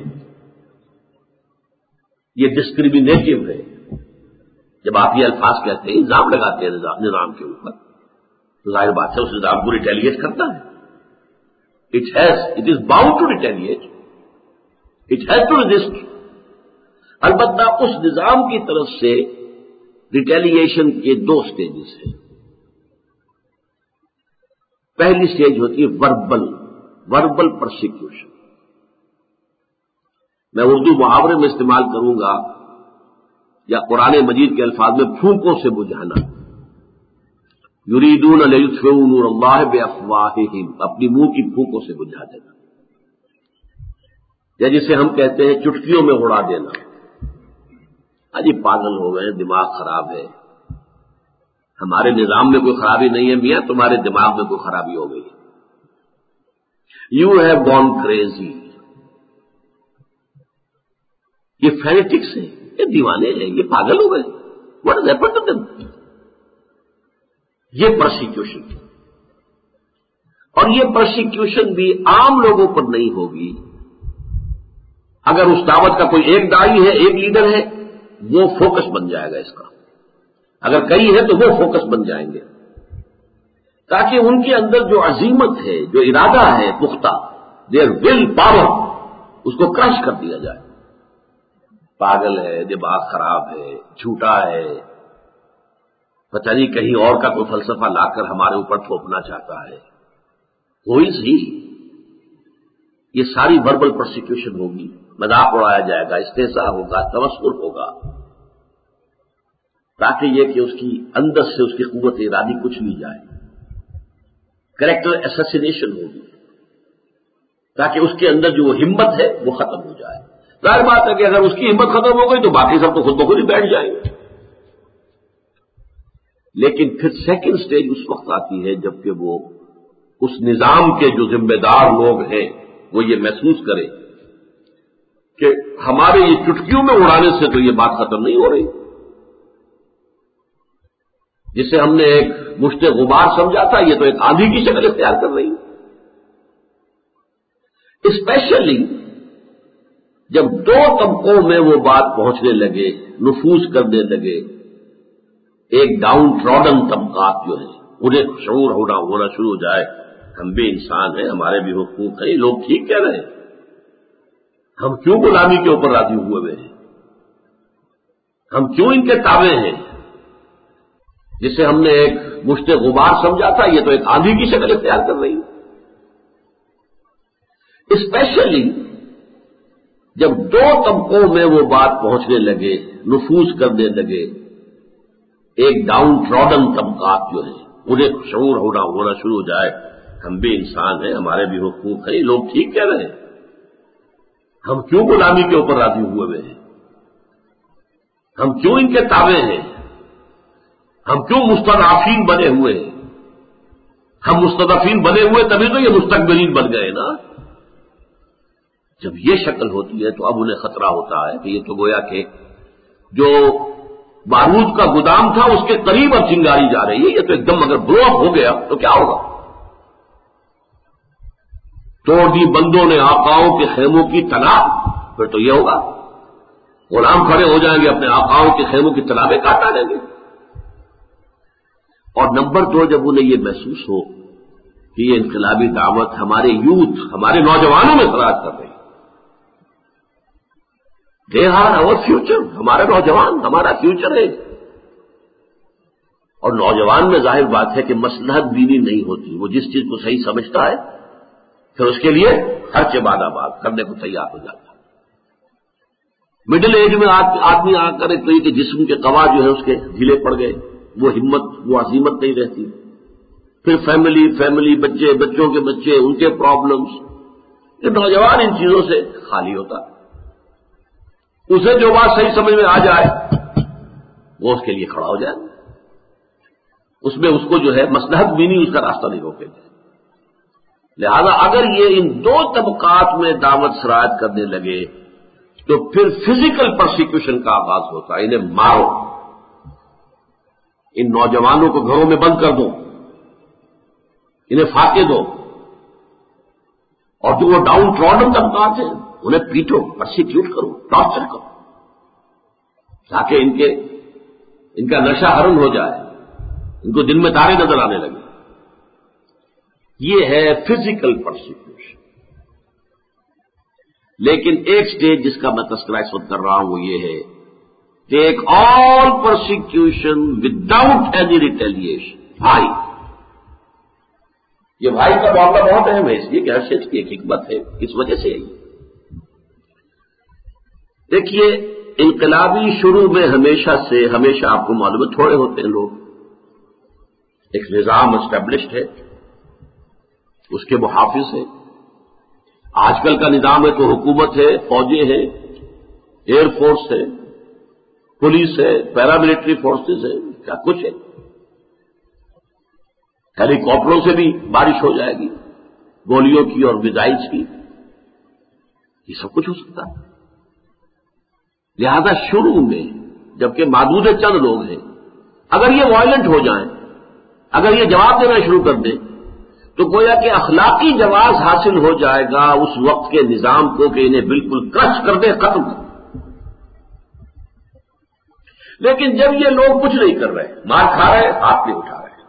یہ ڈسکریمنیٹو ہے، جب آپ یہ الفاظ کہتے ہیں، الزام لگاتے ہیں نظام, نظام کے اوپر، تو ظاہر بات ہے اس نظام کو ریٹیلیٹ کرتا ہے. It has, it is bound to retaliate. It has to resist. البتہ اس نظام کی طرف سے ریٹیلیشن کے دو سٹیجز ہیں. پہلی سٹیج ہوتی ہے وربل وربل پرسیکیوشن. میں اردو محاورے میں استعمال کروں گا یا قرآن مجید کے الفاظ میں پھونکوں سے بجھانا. یریدون لیطفئوا نور اللہ بافواہہم، اپنی منہ کی پھونکوں سے بجھا دینا، یا جسے ہم کہتے ہیں چٹکیوں میں اڑا دینا. اجی پاگل ہو گئے، دماغ خراب ہے. ہمارے نظام میں کوئی خرابی نہیں ہے میاں، تمہارے دماغ میں کوئی خرابی ہو گئی. You have gone crazy. یہ فینیٹکس ہیں، یہ دیوانے ہیں، یہ پاگل ہو گئے. What is happen to them? یہ پرسیکیوشن، اور یہ پرسیکیوشن بھی عام لوگوں پر نہیں ہوگی. اگر اس دعوت کا کوئی ایک داعی ہے، ایک لیڈر ہے، وہ فوکس بن جائے گا اس کا. اگر کئی ہے تو وہ فوکس بن جائیں گے، تاکہ ان کے اندر جو عزیمت ہے، جو ارادہ ہے پختہ، دیئر ول پاور، اس کو کرش کر دیا جائے. پاگل ہے، دماغ خراب ہے، جھوٹا ہے، پتہ نہیں کہیں اور کا کوئی فلسفہ لا کر ہمارے اوپر تھوپنا چاہتا ہے. کوئی سی یہ ساری وربل پرسیکیوشن ہوگی، مذاق اڑایا جائے گا، استہزاء ہوگا، تمسخر ہوگا، تاکہ یہ کہ اس کی اندر سے اس کی قوت ارادی کچھ لی جائے. کریکٹر ایسیسینیشن ہوگی، تاکہ اس کے اندر جو ہمت ہے وہ ختم ہو جائے۔ ظاہر بات ہے کہ اگر اس کی ہمت ختم ہو گئی تو باقی سب تو خود بخود ہی بیٹھ جائیں گے۔ لیکن پھر سیکنڈ سٹیج اس وقت آتی ہے جبکہ وہ اس نظام کے جو ذمہ دار لوگ ہیں وہ یہ محسوس کریں کہ ہمارے یہ چٹکیوں میں اڑانے سے تو یہ بات ختم نہیں ہو رہی، جسے ہم نے ایک مشت غبار سمجھا تھا یہ تو ایک آندھی کی شکل اختیار کر رہی ہے۔ اسپیشلی جب دو طبقوں میں وہ بات پہنچنے لگے، نفوذ کرنے لگے، ایک ڈاؤن ٹراڈن طبقات جو ہیں انہیں شعور ہونا ہونا شروع ہو جائے، ہم بھی انسان ہیں، ہمارے بھی حقوق ہیں، یہ لوگ ٹھیک کہہ رہے ہیں، ہم کیوں غلامی کے اوپر راضی ہوئے ہوئے ہیں، ہم کیوں ان کے تابع ہیں، جسے ہم نے ایک مشت غبار سمجھا تھا یہ تو ایک آندھی کی شکل اختیار کر رہی ہے۔ اسپیشلی جب دو طبقوں میں وہ بات پہنچنے لگے، نفوذ کرنے لگے، ایک ڈاؤن ٹراڈن طبقات جو ہیں انہیں شعور ہونا ہونا شروع ہو جائے، ہم بھی انسان ہیں، ہمارے بھی حقوق ہیں، یہ لوگ ٹھیک کہہ رہے ہیں، ہم کیوں غلامی کے اوپر راضی ہوئے ہوئے ہیں، ہم کیوں ان کے تابع ہیں، ہم کیوں مستضعفین بنے ہوئے ہیں، ہم مستضعفین بنے ہوئے تبھی تو یہ مستکبرین بن گئے نا۔ جب یہ شکل ہوتی ہے تو اب انہیں خطرہ ہوتا ہے کہ یہ تو گویا کہ جو بارود کا گودام تھا اس کے قریب اب چنگاری جا رہی ہے، یہ تو ایک دم اگر بلو اپ ہو گیا تو کیا ہوگا؟ توڑ دی بندوں نے آقاؤں کے خیموں کی تلاب، پھر تو یہ ہوگا غلام کھڑے ہو جائیں گے اپنے آقاؤں کے خیموں کی تلابیں کاٹ ڈالیں گے۔ اور نمبر دو، جب انہیں یہ محسوس ہو کہ یہ انقلابی دعوت ہمارے یوتھ، ہمارے نوجوانوں میں خراج کر رہی، دے آر آور فیوچر، ہمارا نوجوان ہمارا فیوچر ہے، اور نوجوان میں ظاہر بات ہے کہ مصلحت بینی نہیں ہوتی، وہ جس چیز کو صحیح سمجھتا ہے پھر اس کے لیے ہر چباد آباد کرنے کو تیار ہو جاتا ہے۔ مڈل ایج میں آدمی آ کر ایک تو یہ کہ جسم کے قوا جو ہے اس کے ڈھیلے پڑ گئے، وہ ہمت وہ عزیمت نہیں رہتی، پھر فیملی فیملی بچے بچوں کے بچے ان کے پرابلمز، یہ نوجوان ان چیزوں سے خالی ہوتا ہے، اسے جو بات صحیح سمجھ میں آ جائے وہ اس کے لیے کھڑا ہو جائے، اس میں اس کو جو ہے مصلحت بینی اس کا راستہ نہیں روکے گا۔ لہذا اگر یہ ان دو طبقات میں دعوت سراج کرنے لگے تو پھر فزیکل پرسیکیوشن کا آغاز ہوتا ہے، انہیں مارو، ان نوجوانوں کو گھروں میں بند کر دو، انہیں فاقے دو، اور جو وہ ڈاؤن ٹراڈن طبقات ہیں انہیں پیٹو، پرسیکیوٹ کرو، ٹارچر کرو، تاکہ ان کے ان کا نشہ حرم ہو جائے، ان کو دن میں تارے نظر آنے لگے۔ یہ ہے فزیکل پرسیکیوشن۔ لیکن ایک سٹیج جس کا میں تذکرہ اس وقت کر رہا ہوں وہ یہ ہے، take all persecution without any retaliation. بھائی، یہ بھائی کا معاملہ بہت اہم ہے، اس لیے کہ ہر شخص کی ایک حکمت ہے، اس وجہ سے ہے۔ دیکھیے، انقلابی شروع میں ہمیشہ سے ہمیشہ آپ کو معلوم ہے تھوڑے ہوتے ہیں لوگ، ایک نظام اسٹیبلشڈ ہے، اس کے محافظ ہیں۔ آج کل کا نظام ہے تو حکومت ہے، فوجیں ہیں، ایئر فورس ہے، پولیس ہے، پیراملٹری فورسز ہے، کیا کچھ ہے، ہیلی کاپٹروں سے بھی بارش ہو جائے گی، گولیوں کی اور میزائلز کی، یہ سب کچھ ہو سکتا ہے۔ لہذا شروع میں جبکہ محدود چند لوگ ہیں، اگر یہ وائلنٹ ہو جائیں، اگر یہ جواب دینا شروع کر دیں تو گویا کہ اخلاقی جواز حاصل ہو جائے گا اس وقت کے نظام کو کہ انہیں بالکل کرش کر دے، ختم کر دے۔ لیکن جب یہ لوگ کچھ نہیں کر رہے، مار کھا رہے، ہاتھ نہیں اٹھا رہے،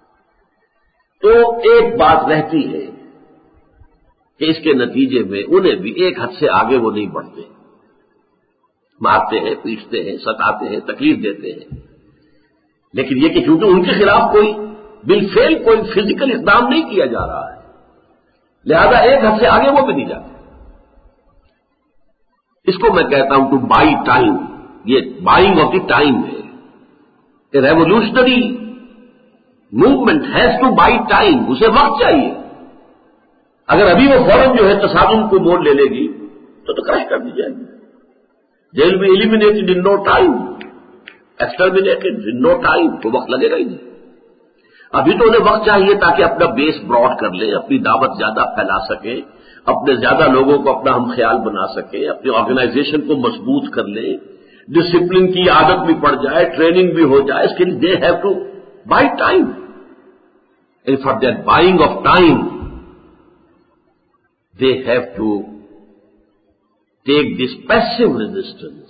تو ایک بات رہتی ہے کہ اس کے نتیجے میں انہیں بھی ایک حد سے آگے وہ نہیں بڑھتے، مارتے ہیں، پیٹتے ہیں، ستاتے ہیں، تکلیف دیتے ہیں، لیکن یہ کہ چونکہ ان کے خلاف کوئی بالفعل کوئی فزیکل اقدام نہیں کیا جا رہا ہے، لہذا ایک حد سے آگے وہ بھی نہیں جاتے۔ اس کو میں کہتا ہوں ٹو بائی ٹائم، یہ بائنگ آف دی ٹائم ہے، revolutionary movement has to buy time, اسے وقت چاہیے. اگر ابھی وہ فوراً جو ہے تصادم کو موڑ لے لے گی تو تو کرش کر دی جائے گی. They will be eliminated in no time, exterminated in no time. تو وقت لگے گا ہی نہیں. ابھی تو انہیں وقت چاہیے تاکہ اپنا بیس براڈ کر لیں، اپنی دعوت زیادہ پھیلا سکیں، اپنے زیادہ لوگوں کو اپنا ہم خیال بنا سکیں، اپنی آرگنائزیشن کو مضبوط کر لیں، ڈسپلن کی عادت بھی پڑ جائے، ٹریننگ بھی ہو جائے. اس کے لیے they have to buy time. And for that buying of time they have to take this passive resistance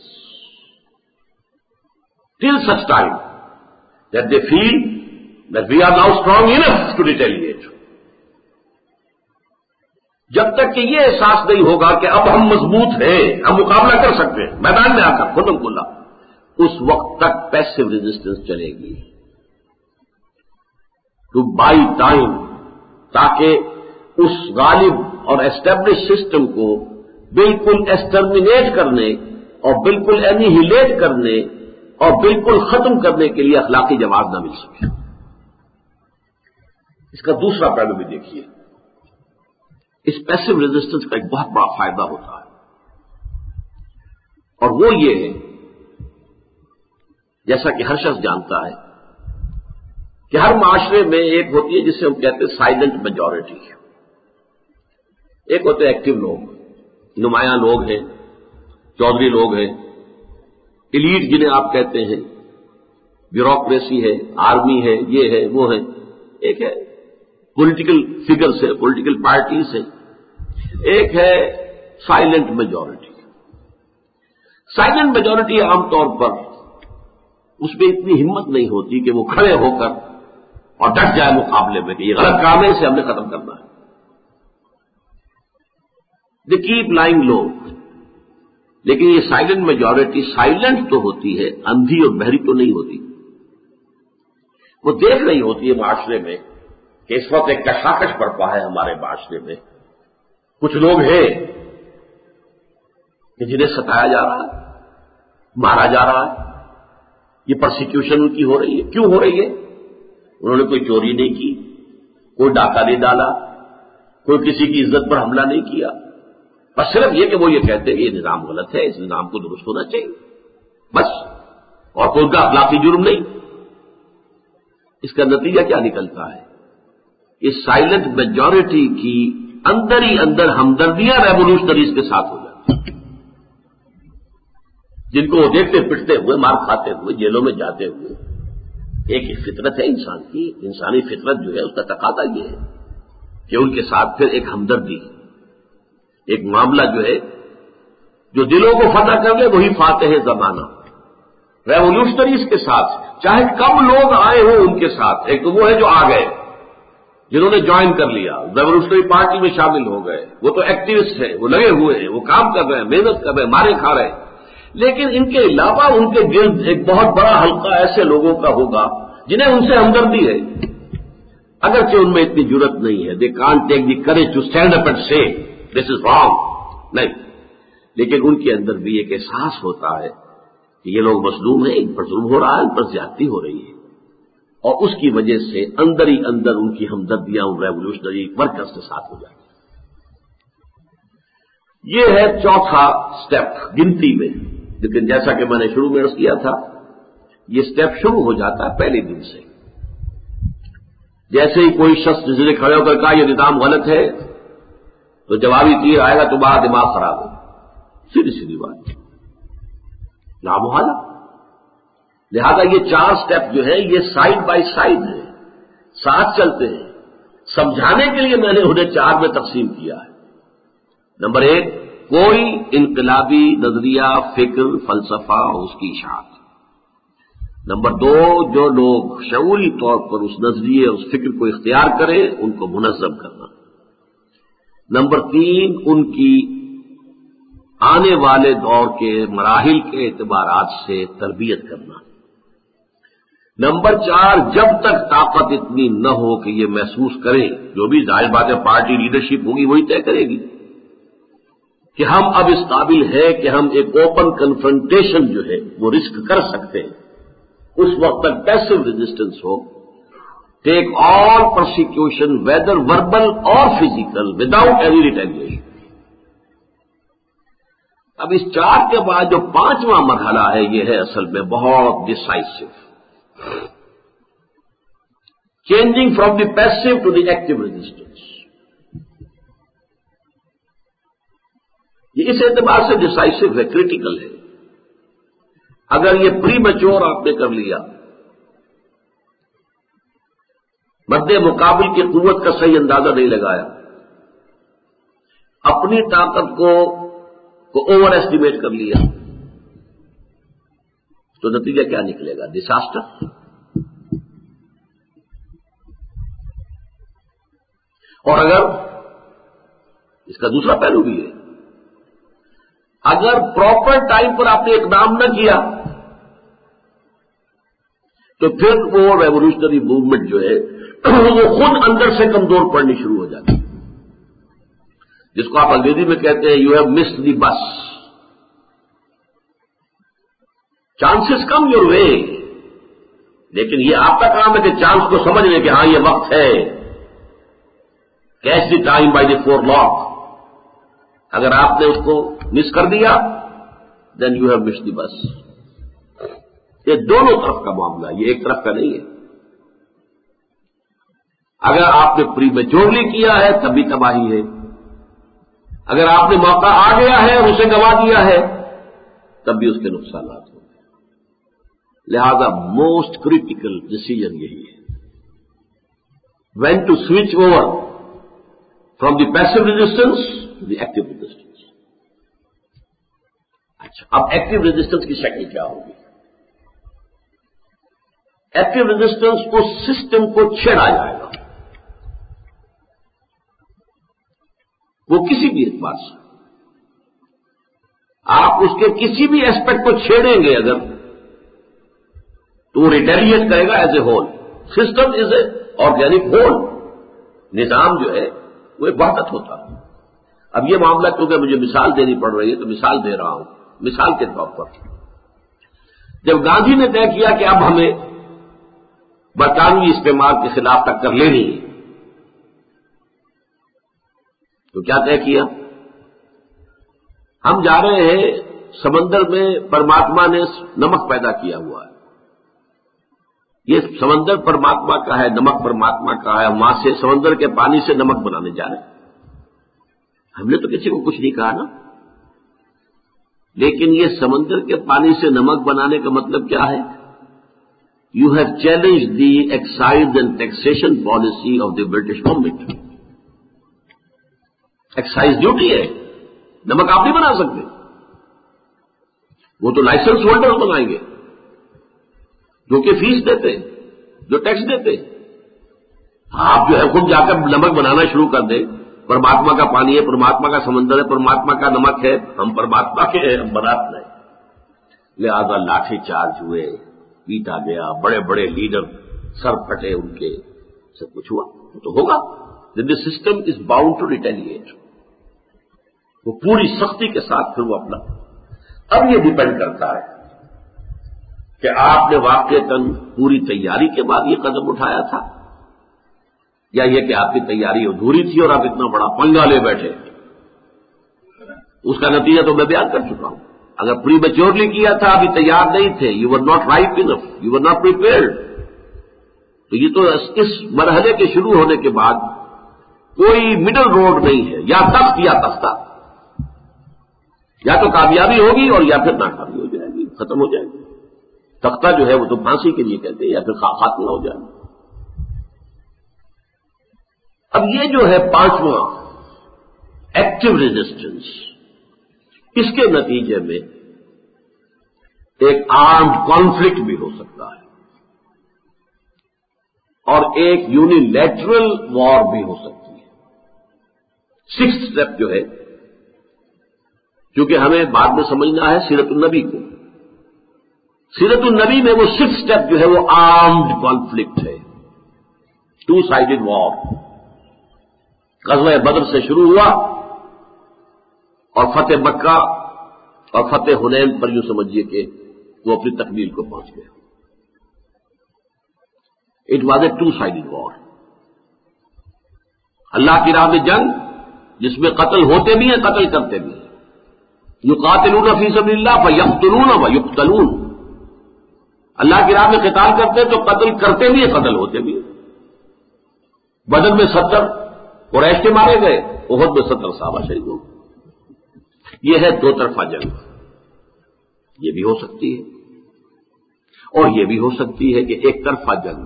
till such time that they feel that we are now strong enough to retaliate. جب تک کہ یہ احساس نہیں ہوگا کہ اب ہم مضبوط ہیں، ہم مقابلہ کر سکتے ہیں میدان میں آ کر خودم کھلا، اس وقت تک پیسو ریزسٹنس چلے گی. ٹو بائی ٹائم، تاکہ اس غالب اور اسٹیبلش سسٹم کو بالکل ایکسٹرمینیٹ کرنے اور بالکل اینیہیلیٹ کرنے اور بالکل ختم کرنے کے لیے اخلاقی جواب نہ مل سکے. اس کا دوسرا پہلو بھی دیکھیے. اس پیسو ریزسٹنس کا ایک بہت بڑا فائدہ ہوتا ہے، اور وہ یہ ہے، جیسا کہ ہر شخص جانتا ہے کہ ہر معاشرے میں ایک ہوتی ہے جسے ہم کہتے ہیں سائلنٹ میجورٹی. ایک ہوتے ایکٹیو لوگ، نمایاں لوگ ہیں، چودھری لوگ ہیں، ایلیٹ جنہیں آپ کہتے ہیں، بیوروکریسی ہے، آرمی ہے، یہ ہے وہ ہے. ایک ہے پولیٹیکل فگرز ہے، پولیٹیکل پارٹیز ہے. ایک ہے سائلنٹ میجورٹی. سائلنٹ میجورٹی عام طور پر اس میں اتنی ہمت نہیں ہوتی کہ وہ کھڑے ہو کر اور ڈٹ جائے مقابلے میں کہ یہ غلط کام ہے، اسے ہم نے ختم کرنا ہے. They keep lying low. لیکن یہ سائلنٹ میجورٹی سائلنٹ تو ہوتی ہے، اندھی اور بہری تو نہیں ہوتی. وہ دیکھ رہی ہوتی ہے معاشرے میں کہ اس وقت ایک کشاکش برپا ہے ہمارے معاشرے میں. کچھ لوگ ہیں کہ جنہیں ستایا جا رہا ہے، مارا جا رہا ہے. یہ پرسیکیوشن ان کی ہو رہی ہے. کیوں ہو رہی ہے؟ انہوں نے کوئی چوری نہیں کی، کوئی ڈاکہ نہیں ڈالا، کوئی کسی کی عزت پر حملہ نہیں کیا. بس صرف یہ کہ وہ یہ کہتے ہیں کہ یہ نظام غلط ہے، اس نظام کو درست ہونا چاہیے، بس. اور کوئی کا اخلاقی جرم نہیں. اس کا نتیجہ کیا نکلتا ہے؟ اس سائلنٹ میجورٹی کی اندر ہی اندر ہمدردیاں ریولیوشنریز کے ساتھ ہو جاتی ہیں، جن کو وہ دیکھتے پٹتے ہوئے، مار کھاتے ہوئے، جیلوں میں جاتے ہوئے. ایک فطرت ہے انسان کی، انسانی فطرت جو ہے اس کا تقاضا یہ ہے کہ ان کے ساتھ پھر ایک ہمدردی، ایک معاملہ جو ہے جو دلوں کو فتح کر لے، وہی فاتح زمانہ. ریولیوشنریز کے ساتھ چاہے کم لوگ آئے ہوں ان کے ساتھ. ایک تو وہ ہے جو آ گئے، جنہوں نے جوائن کر لیا، ریولیوشنری پارٹی میں شامل ہو گئے، وہ تو ایکٹیوسٹ ہیں، وہ لگے ہوئے ہیں، وہ کام کر رہے ہیں، محنت کر رہے ہیں، مارے کھا رہے ہیں. لیکن ان کے علاوہ ان کے گرد ایک بہت بڑا حلقہ ایسے لوگوں کا ہوگا جنہیں ان سے ہمدردی ہے، اگرچہ ان میں اتنی جرت نہیں ہے. They can't take the courage to stand up and say this is wrong, نہیں. لیکن ان کے اندر بھی ایک احساس ہوتا ہے کہ یہ لوگ مظلوم ہیں، ان پر ظلم ہو رہا ہے، ان پر زیادتی ہو رہی ہے، اور اس کی وجہ سے اندر ہی اندر ان کی ہمدردیاں ان ریولیوشنری ورکرز کے ساتھ ہو جاتی ہیں. یہ ہے چوتھا سٹیپ گنتی میں. لیکن جیسا کہ میں نے شروع میں عرض کیا تھا، یہ سٹیپ شروع ہو جاتا ہے پہلے دن سے. جیسے ہی کوئی شخص جس نے کھڑے ہو کر کہا یہ نظام غلط ہے، تو جوابی تیر آئے گا، تمہارا دماغ خراب ہو. سیدھی سیدھی بات، نامحالہ. لہذا یہ چار سٹیپ جو ہے یہ سائڈ بائی سائڈ ہیں، ساتھ چلتے ہیں. سمجھانے کے لیے میں نے انہیں چار میں تقسیم کیا ہے. نمبر ایک، کوئی انقلابی نظریہ، فکر، فلسفہ اور اس کی اشاعت. نمبر دو، جو لوگ شعوری طور پر اس نظریے اس فکر کو اختیار کریں ان کو منظم کرنا. نمبر تین، ان کی آنے والے دور کے مراحل کے اعتبارات سے تربیت کرنا. نمبر چار، جب تک طاقت اتنی نہ ہو کہ یہ محسوس کریں، جو بھی ظاہر بات ہے پارٹی لیڈرشپ ہوگی وہی طے کرے گی کہ ہم اب اس قابل ہے کہ ہم ایک اوپن کنفرنٹیشن جو ہے وہ رسک کر سکتے ہیں، اس وقت تک پیسو ریزسٹنس ہو. Take all persecution whether verbal اور فزیکل وداؤٹ اینی ریٹیلیشن. اب اس چار کے بعد جو پانچواں مرحلہ ہے یہ ہے اصل میں بہت decisive. Changing from the passive to the active resistance. یہ اس اعتبار سے ڈسائسو ہے، کریٹیکل ہے. اگر یہ پری میچور آپ نے کر لیا، مد مقابل کی قوت کا صحیح اندازہ نہیں لگایا، اپنی طاقت کو کو اوور ایسٹیمیٹ کر لیا، تو نتیجہ کیا نکلے گا؟ ڈساسٹر. اور اگر اس کا دوسرا پہلو بھی ہے، اگر پراپر ٹائم پر آپ نے اقدام نہ کیا تو پھر وہ ریولیوشنری موومنٹ جو ہے وہ خود اندر سے کمزور پڑنی شروع ہو جاتی ہے، جس کو آپ انگریزی میں کہتے ہیں یو ہیو مسڈ دی بس. چانسز کم یور وے، لیکن یہ آپ کا کام ہے کہ چانس کو سمجھنے کہ ہاں یہ وقت ہے. Catch the time by the forelock. اگر آپ نے اس کو مس کر دیا then you have missed the bus. یہ دونوں طرف کا معاملہ ہے، یہ ایک طرف کا نہیں ہے. اگر آپ نے پری میچورلی کیا ہے تبھی تباہی ہے، اگر آپ نے موقع آ گیا ہے اور اسے گنوا دیا ہے تب بھی اس کے نقصانات ہوں گے. لہذا موسٹ کریٹیکل ڈسیزن یہی ہے، when to switch over from the passive resistance to the active resistance. اچھا، اب ایکٹیو ریزسٹنس کی شکل کیا ہوگی؟ ایکٹیو ریزسٹنس کو سسٹم کو چھیڑا جائے گا، وہ کسی بھی اعتبار سے آپ اس کے کسی بھی ایسپیکٹ کو چھیڑیں گے اگر تو وہ ریٹیلیٹ کرے گا as a whole. System is a organic whole. نظام جو ہے وہ ایک وحدت ہوتا ہے. اب یہ معاملہ کیونکہ مجھے مثال دینی پڑ رہی ہے تو مثال دے رہا ہوں. مثال کے طور پر جب گاندھی نے طے کیا کہ اب ہمیں برطانوی استعمار کے خلاف ٹکر لینی ہے تو کیا طے کیا؟ ہم جا رہے ہیں سمندر میں، پرماتما نے نمک پیدا کیا ہوا ہے، یہ سمندر پرماتما کا ہے، نمک پرماتما کا ہے، وہاں سے سمندر کے پانی سے نمک بنانے جا رہے ہیں. ہم نے تو کسی کو کچھ نہیں کہا نا، لیکن یہ سمندر کے پانی سے نمک بنانے کا مطلب کیا ہے؟ You have challenge the excise and taxation policy of the British government. Excise duty ہے، نمک آپ نہیں بنا سکتے، وہ تو لائسنس ہولڈر بنائیں گے جو کہ فیس دیتے، جو ٹیکس دیتے. آپ جو ہے خود جا کر نمک بنانا شروع کر دیں. پرماتما کا پانی ہے، پرماتما کا سمندر ہے، پرماتما کا نمک ہے، ہم پرماتما کے ہیں، ہم بناتے نہیں. لہذا لاٹھی چارج ہوئے، پیٹا گیا، بڑے بڑے لیڈر سر پھٹے ان کے، سب کچھ ہوا. تو ہوگا the system is bound to retaliate. وہ پوری سختی کے ساتھ پھر وہ اپنا. اب یہ ڈیپینڈ کرتا ہے کہ آپ نے واقعتاً پوری تیاری کے بعد یہ قدم اٹھایا تھا یا یہ کہ آپ کی تیاری ادھوری تھی اور آپ اتنا بڑا پنگا لے بیٹھے. اس کا نتیجہ تو میں بیان کر چکا ہوں. اگر پری میچورلی کیا تھا، ابھی تیار نہیں تھے، you were not right enough, you were not prepared, تو یہ تو اس مرحلے کے شروع ہونے کے بعد کوئی مڈل روڈ نہیں ہے، یا تخت یا تختہ. یا تو کامیابی ہوگی اور یا پھر ناکامی ہو جائے گی، ختم ہو جائے گی. تختہ جو ہے وہ تو پھانسی کے لیے کہتے ہیں، یا پھر خاتمہ ہو جائے گا. اب یہ جو ہے پانچواں ایکٹیو ریزسٹنس، اس کے نتیجے میں ایک آرمڈ کانفلکٹ بھی ہو سکتا ہے اور ایک یونیلیٹرل وار بھی ہو سکتی ہے. سکس اسٹیپ جو ہے، کیونکہ ہمیں بعد میں سمجھنا ہے سیرت النبی کو. سیرت النبی میں وہ سکس اسٹیپ جو ہے وہ آرمڈ کانفلکٹ ہے، ٹو سائیڈڈ وار. غزوہ بدر سے شروع ہوا اور فتح مکہ اور فتح حنین پر یوں سمجھیے کہ وہ اپنی تکمیل کو پہنچ گیا. It was a two sided war. Allah کی راہ میں جنگ جس میں قتل ہوتے بھی ہیں قتل کرتے بھی ہیں. یقاتلون فی سبیل اللہ فیقتلون ویقتلون. اللہ کی راہ میں قتال کرتے ہیں تو قتل کرتے بھی ہیں قتل ہوتے بھی ہیں. بدر میں ستر قریش کے مارے گئے, احد میں ستر صحابہ شہید ہو. یہ ہے دو طرفہ جنگ. یہ بھی ہو سکتی ہے اور یہ بھی ہو سکتی ہے کہ ایک طرفہ جنگ.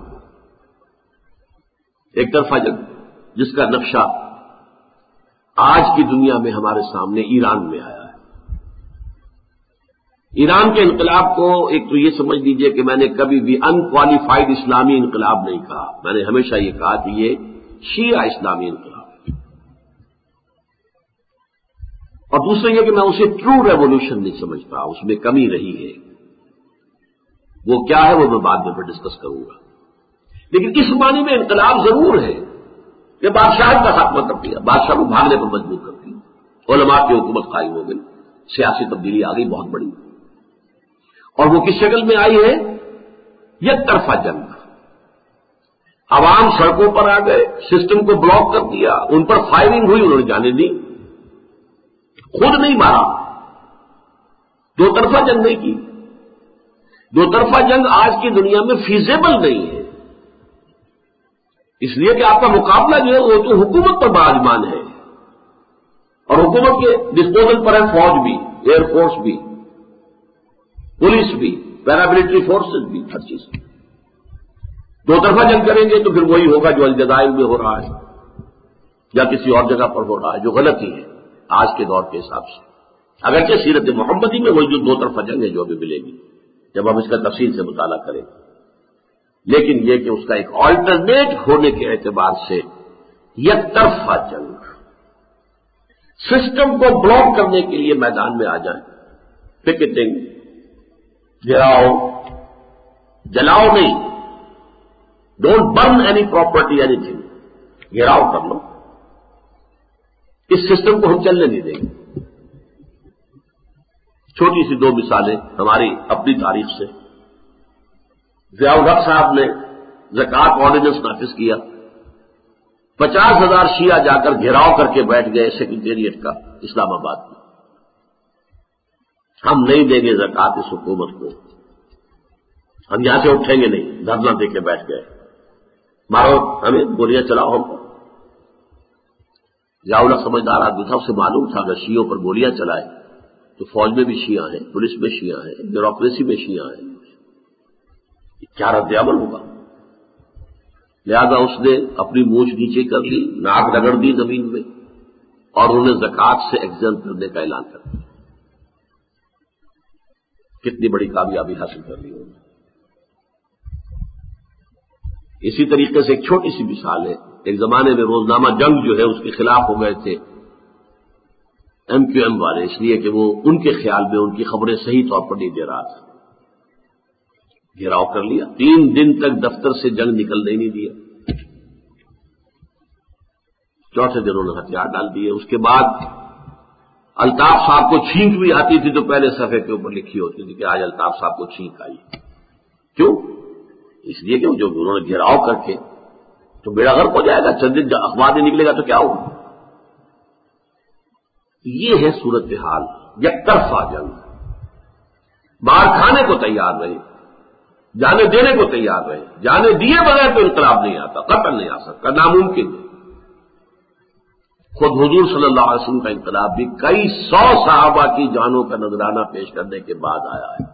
ایک طرفہ جنگ جس کا نقشہ آج کی دنیا میں ہمارے سامنے ایران میں آیا ہے. ایران کے انقلاب کو ایک تو یہ سمجھ لیجئے کہ میں نے کبھی بھی ان کوالیفائڈ اسلامی انقلاب نہیں کہا. میں نے ہمیشہ یہ کہا کہ یہ شیعہ اسلامی انقلاب ہے. اور دوسرا یہ کہ میں اسے ٹرو ریولوشن نہیں سمجھتا, اس میں کمی رہی ہے. وہ کیا ہے وہ میں بعد میں پھر ڈسکس کروں گا. لیکن اس معنی میں انقلاب ضرور ہے کہ بادشاہ کا خاتمہ کر دیا, بادشاہ کو بھاگنے پر مجبور کر دی, علماء کی حکومت قائم ہو گئی, سیاسی تبدیلی آ گئی بہت بڑی. اور وہ کس شکل میں آئی ہے؟ یک طرفہ جنگ. عوام سڑکوں پر آ گئے, سسٹم کو بلاک کر دیا, ان پر فائرنگ ہوئی, انہوں نے جانے دی, خود نہیں مارا. دو طرفہ جنگ نہیں کی. دو طرفہ جنگ آج کی دنیا میں فیزیبل نہیں ہے, اس لیے کہ آپ کا مقابلہ جو ہے وہ تو حکومت پر باجمان ہے, اور حکومت کے ڈسپوزل پر ہے فوج بھی, ایئر فورس بھی, پولیس بھی, پیراملٹری فورسز بھی, ہر چیز. دو طرفہ جنگ کریں گے تو پھر وہی ہوگا جو الجزائر میں ہو رہا ہے یا کسی اور جگہ پر ہو رہا ہے, جو غلطی ہے آج کے دور کے حساب سے. اگرچہ سیرت محمدی میں وہی جو دو طرفہ جنگ ہے جو ابھی ملے گی جب ہم اس کا تفصیل سے مطالعہ کریں, لیکن یہ کہ اس کا ایک آلٹرنیٹ ہونے کے اعتبار سے یک طرفہ جنگ, سسٹم کو بلاک کرنے کے لیے میدان میں آ جائیں, پکٹنگ, گراؤ, جلاؤ نہیں, don't burn any property any thing, gherao کر لو, اس سسٹم کو ہم چلنے نہیں دیں گے. چھوٹی سی دو مثالیں ہماری اپنی تاریخ سے. ضیاء الحق صاحب نے زکوٰۃ آرڈیننس نافذ کیا, پچاس ہزار شیعہ جا کر گھیراؤ کر کے بیٹھ گئے سیکریٹریٹ کا اسلام آباد میں. ہم نہیں دیں گے زکوٰۃ اس حکومت کو, ہم یہاں سے اٹھیں گے نہیں, دھرنا دے کے بیٹھ گئے, مارو ہمیں, گولیاں چلاؤ ہم پر. ضیاء الحق سمجھدار آدمی تھا, اسے معلوم تھا اگر شیعوں پر گولیاں چلائے تو فوج میں بھی شیعہ ہیں, پولیس میں شیعہ ہیں, بیوروکریسی میں شیعہ ہیں, کیا رد عمل ہوگا. لہذا اس نے اپنی مونچھ نیچے کر لی, ناک رگڑ دی زمین میں, اور انہیں زکوٰۃ سے ایگزمپٹ کرنے کا اعلان کر دیا. کتنی بڑی کامیابی حاصل کر لی انہوں نے. اسی طریقے سے ایک چھوٹی سی مثال ہے. ایک زمانے میں روزنامہ جنگ جو ہے اس کے خلاف ہو گئے تھے ایم کیو ایم والے, اس لیے کہ وہ ان کے خیال میں ان کی خبریں صحیح طور پر نہیں دے رہا تھا. گھیراؤ کر لیا, تین دن تک دفتر سے جنگ نکلنے نہیں دیا. چوتھے دن انہوں نے ہتھیار ڈال دیے. اس کے بعد الطاف صاحب کو چھینک بھی آتی تھی تو پہلے صفحے کے اوپر لکھی ہوتی تھی کہ آج الطاف صاحب کو چھینک آئی. کیوں؟ اس لیے کہ جو انہوں نے گھیراؤ کر کے تو بیڑا غرق ہو جائے گا, چند دن اخبار نہیں نکلے گا تو کیا ہوگا. یہ ہے صورتحال. یک طرفہ جنگ. مار کھانے کو تیار رہے, جانے دینے کو تیار رہے, جانے دیے بغیر تو انقلاب نہیں آتا, قتل نہیں آ سکتا, ناممکن ہے. خود حضور صلی اللہ علیہ وسلم کا انقلاب بھی کئی سو صحابہ کی جانوں کا نذرانہ پیش کرنے کے بعد آیا ہے.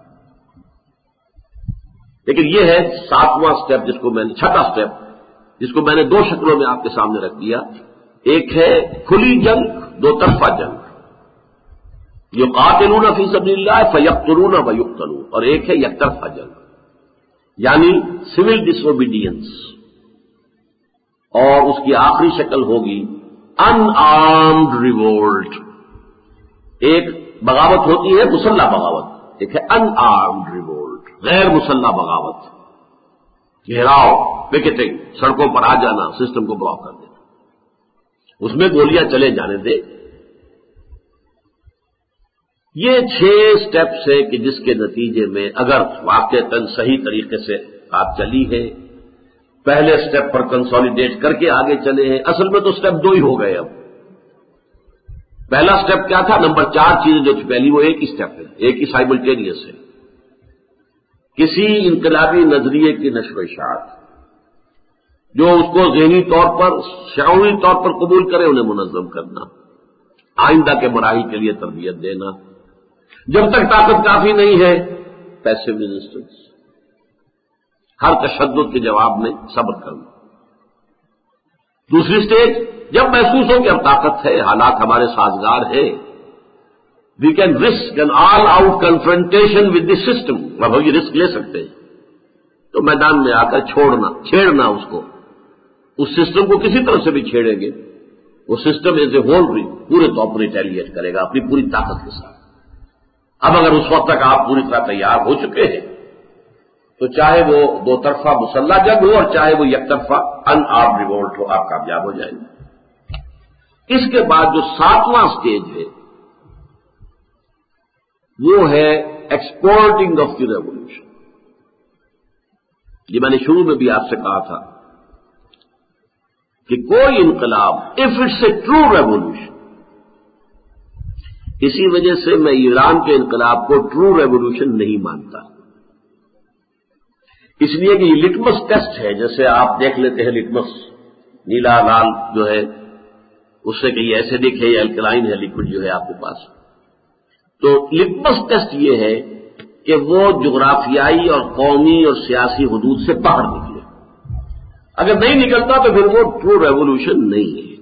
لیکن یہ ہے ساتواں سٹیپ, جس کو میں نے چھٹا سٹیپ جس کو میں نے دو شکلوں میں آپ کے سامنے رکھ دیا. ایک ہے کھلی جنگ, دو طرفہ جنگ, یقاتلون فی سبیل اللہ فیقتلون ویقتلون, اور ایک ہے یک طرفہ جنگ یعنی سول ڈس اوبیڈینس, اور اس کی آخری شکل ہوگی ان آرمڈ ریوولٹ. ایک بغاوت ہوتی ہے مسلح بغاوت, ایک ہے ان آرمڈ ریوولٹ, غیر مسلح بغاوت. گھیراؤ, پکٹنگ, سڑکوں پر آ جانا, سسٹم کو بلاک کر دینا, اس میں گولیاں چلے جانے دے. یہ چھ سٹیپس ہے کہ جس کے نتیجے میں اگر واقعتاً صحیح طریقے سے بات چلی ہے پہلے سٹیپ پر کنسالیڈیٹ کر کے آگے چلے ہیں. اصل میں تو سٹیپ دو ہی ہو گئے. اب پہلا سٹیپ کیا تھا؟ نمبر چار چیزیں جو پہلی وہ ایک ہی سٹیپ ہے، ایک ہی سائملٹینیس ہے. کسی انقلابی نظریے کی نشر و اشاعت جو اس کو ذہنی طور پر شعوری طور پر قبول کرے انہیں منظم کرنا، آئندہ کے مراحل کے لیے تربیت دینا. جب تک طاقت کافی نہیں ہے پیسو ریزسٹنس، ہر تشدد کے جواب میں صبر کرنا. دوسری سٹیج جب محسوس ہو کہ اب طاقت ہے، حالات ہمارے سازگار ہیں، we can risk an all out confrontation with the system, اب ہم یہ رسک لے سکتے ہیں، تو میدان میں آ کر چھوڑنا چھیڑنا اس کو، اس سسٹم کو کسی طرح سے بھی چھیڑیں گے وہ سسٹم ایز اے ہول بھی پورے طور پر ریٹیلیٹ کرے گا اپنی پوری طاقت کے ساتھ. اب اگر اس وقت تک آپ پوری طرح تیار ہو چکے ہیں تو چاہے وہ دو طرفہ مسلح جنگ ہو اور چاہے وہ یک طرفہ ان آرمڈ ریوولٹ ہو، آپ کامیاب ہو جائیں گے. اس کے بعد جو ساتواں سٹیج ہے وہ ہے ایکسپورٹنگ آف دی ریولیوشن. یہ میں نے شروع میں بھی آپ سے کہا تھا کہ کوئی انقلاب if it's a true revolution, اسی وجہ سے میں ایران کے انقلاب کو ٹرو ریولیوشن نہیں مانتا، اس لیے کہ یہ لٹمس ٹیسٹ ہے. جیسے آپ دیکھ لیتے ہیں لٹمس نیلا لال جو ہے اس سے کہ یہ ایسیڈک ہے یا الکلائن ہے لکوڈ جو ہے آپ کے پاس. تو لٹمس ٹیسٹ یہ ہے کہ وہ جغرافیائی اور قومی اور سیاسی حدود سے باہر نکلے. اگر نہیں نکلتا تو پھر وہ ٹرو ریولیوشن نہیں ہے.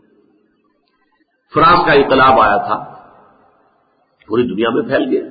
فرانس کا انقلاب آیا تھا، پوری دنیا میں پھیل گیا.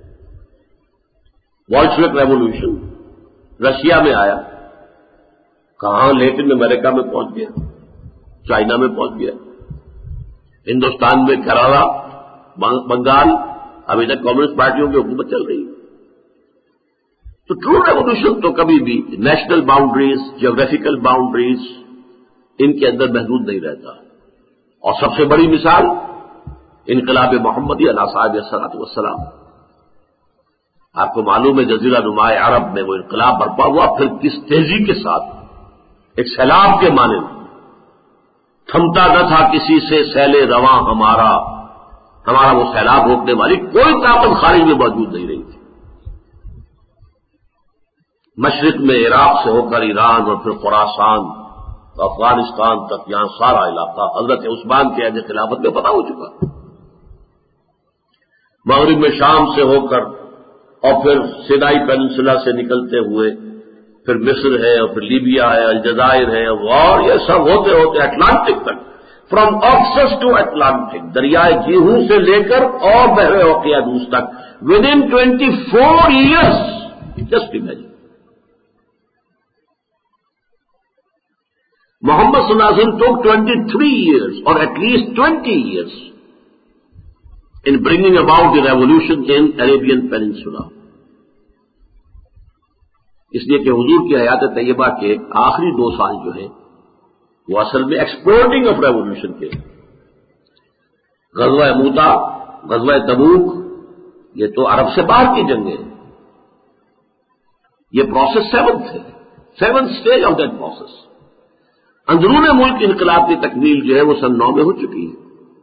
بولشوک ریولیوشن رشیا میں آیا، کہاں لیٹن امریکہ میں پہنچ گیا، چائنا میں پہنچ گیا. ہندوستان میں کیرالہ، بنگال، ابھی تک کمیونسٹ پارٹیوں کی حکومت چل رہی ہے. تو ٹرو ریولیوشن تو کبھی بھی نیشنل باؤنڈریز، جیوگرافیکل باؤنڈریز ان کے اندر محدود نہیں رہتا. اور سب سے بڑی مثال انقلاب محمدی علیہ صاحب الصلوۃ والسلام. آپ کو معلوم ہے جزیرہ نما عرب میں وہ انقلاب برپا ہوا، پھر کس تیزی کے ساتھ، ایک سیلاب کے مانند، تھمتا نہ تھا کسی سے سیل رواں ہمارا، ہمارا وہ سیلاب روکنے والی کوئی طاقت خارج میں موجود نہیں رہی تھی. مشرق میں عراق سے ہو کر ایران اور پھر خراسان افغانستان تک یہاں سارا علاقہ حضرت عثمان کے عہد خلافت میں پتہ ہو چکا. مغرب میں شام سے ہو کر اور پھر سینائی پیننسولا سے نکلتے ہوئے پھر مصر ہے اور پھر لیبیا ہے، الجزائر ہے، اور یہ سب ہوتے ہوتے اٹلانٹک تک، فرام آکسس ٹو اٹلانٹک، دریائے جیہوں سے لے کر اور بحر اوقیانوس تک within twenty four years. Just imagine. Muhammad صلی اللہ علیہ وسلم took twenty-three years or at least twenty years in bringing about the revolution in Arabian Peninsula. اس لیے کہ حضور کی حیات طیبہ کے آخری دو سال جو ہیں وہ اصل میں ایکسپورٹنگ آف ریولیوشن کے. غزوہ موتا، غزوہ تبوک، یہ تو عرب سے باہر کی جنگیں ہیں. یہ پروسیس سیونتھ ہے، seventh stage of that process. اندرون ملک انقلاب کی تکمیل جو ہے وہ سن نو میں ہو چکی ہے.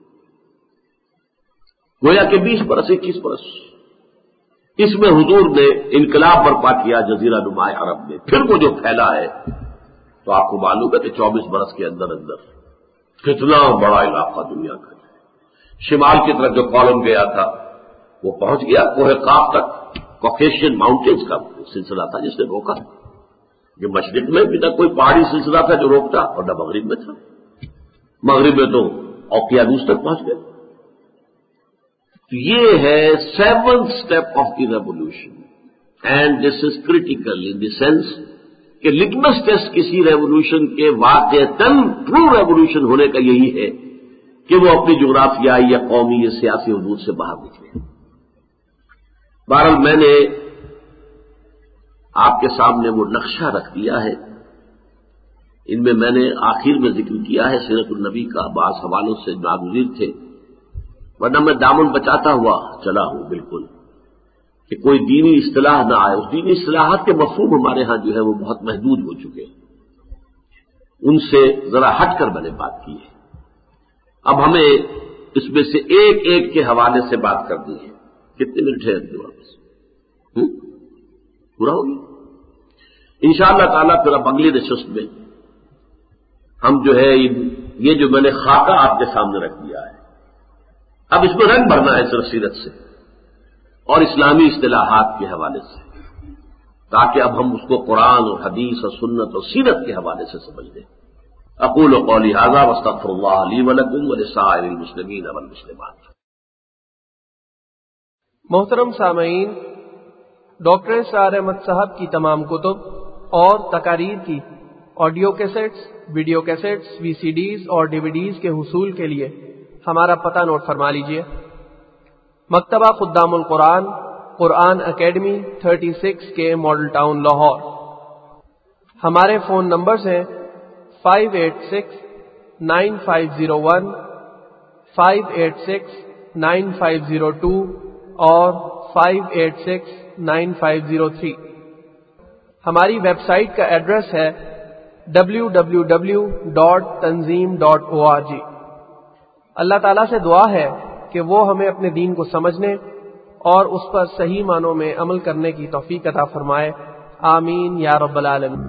گویا کہ بیس برس اکیس برس اس میں حضور نے انقلاب برپا کیا جزیرہ نما عرب میں. پھر وہ جو پھیلا ہے تو آپ کو معلوم ہے کہ چوبیس برس کے اندر اندر کتنا بڑا علاقہ دنیا کا ہے. شمال کی طرف جو کالم گیا تھا وہ پہنچ گیا کوہ قاف تک. کوکیشین ماؤنٹینز کا سلسلہ تھا جس نے روکا. یہ مشرق میں بھی نہ کوئی پہاڑی سلسلہ تھا جو روکتا اور نہ مغرب میں تھا. مغرب میں تو اوقیانوس تک پہنچ گئے. تو یہ ہے seventh step of the revolution. And this is critical in the sense کہ لٹمس ٹیسٹ کسی ریولیوشن کے واقعتاً ٹرو ریولیوشن ہونے کا یہی ہے کہ وہ اپنی جغرافیائی یا قومی یا سیاسی حدود سے باہر نکلے. بہرحال میں نے آپ کے سامنے وہ نقشہ رکھ دیا ہے. ان میں میں نے آخر میں ذکر کیا ہے سیرت النبی کا، بعض حوالوں سے ناگزیر تھے، ورنہ میں دامن بچاتا ہوا چلا ہوں بالکل کہ کوئی دینی اصطلاح نہ آئے. اس دینی اصطلاحات کے مفہوم ہمارے ہاں جو ہے وہ بہت محدود ہو چکے ہیں. ان سے ذرا ہٹ کر میں نے بات کی ہے. اب ہمیں اس میں سے ایک ایک کے حوالے سے بات کرنی ہے. کتنے منٹ ہے ابھی واپس؟ پورا ہو گیا انشاءاللہ تعالیٰ. پھر اب اگلی نشست میں ہم جو ہے یہ جو میں نے خاکہ آپ کے سامنے رکھ دیا ہے، اب اس میں رنگ بھرنا ہے صرف سیرت سے اور اسلامی اصطلاحات کے حوالے سے، تاکہ اب ہم اس کو قرآن اور حدیث اور سنت اور سیرت کے حوالے سے سمجھ لیں. اقول قولی ھذا واستغفر اللہ لی ولکم ولسائر المسلمین والمسلمات. محترم سامعین، ڈاکٹر اسرار احمد صاحب کی تمام کتب اور تقاریر کی audio cassettes, video cassettes, V C Ds اور ڈی وی ڈیز کے حصول کے لیے ہمارا پتہ نوٹ فرما لیجیے. Maktaba Khuddam ul Quran, Quran academy thirty six کے ماڈل ٹاؤن لاہور. ہمارے فون نمبرز ہیں five eight six nine five zero one five eight six nine five zero two اور five eight six nine five zero three. ہماری ویب سائٹ کا address ہے W W W dot Tanzeem dot O R G. Allah تعالیٰ سے دعا ہے کہ وہ ہمیں اپنے دین کو سمجھنے اور اس پر صحیح معنوں میں عمل کرنے کی توفیق عطا فرمائے. آمین یا رب العالمین.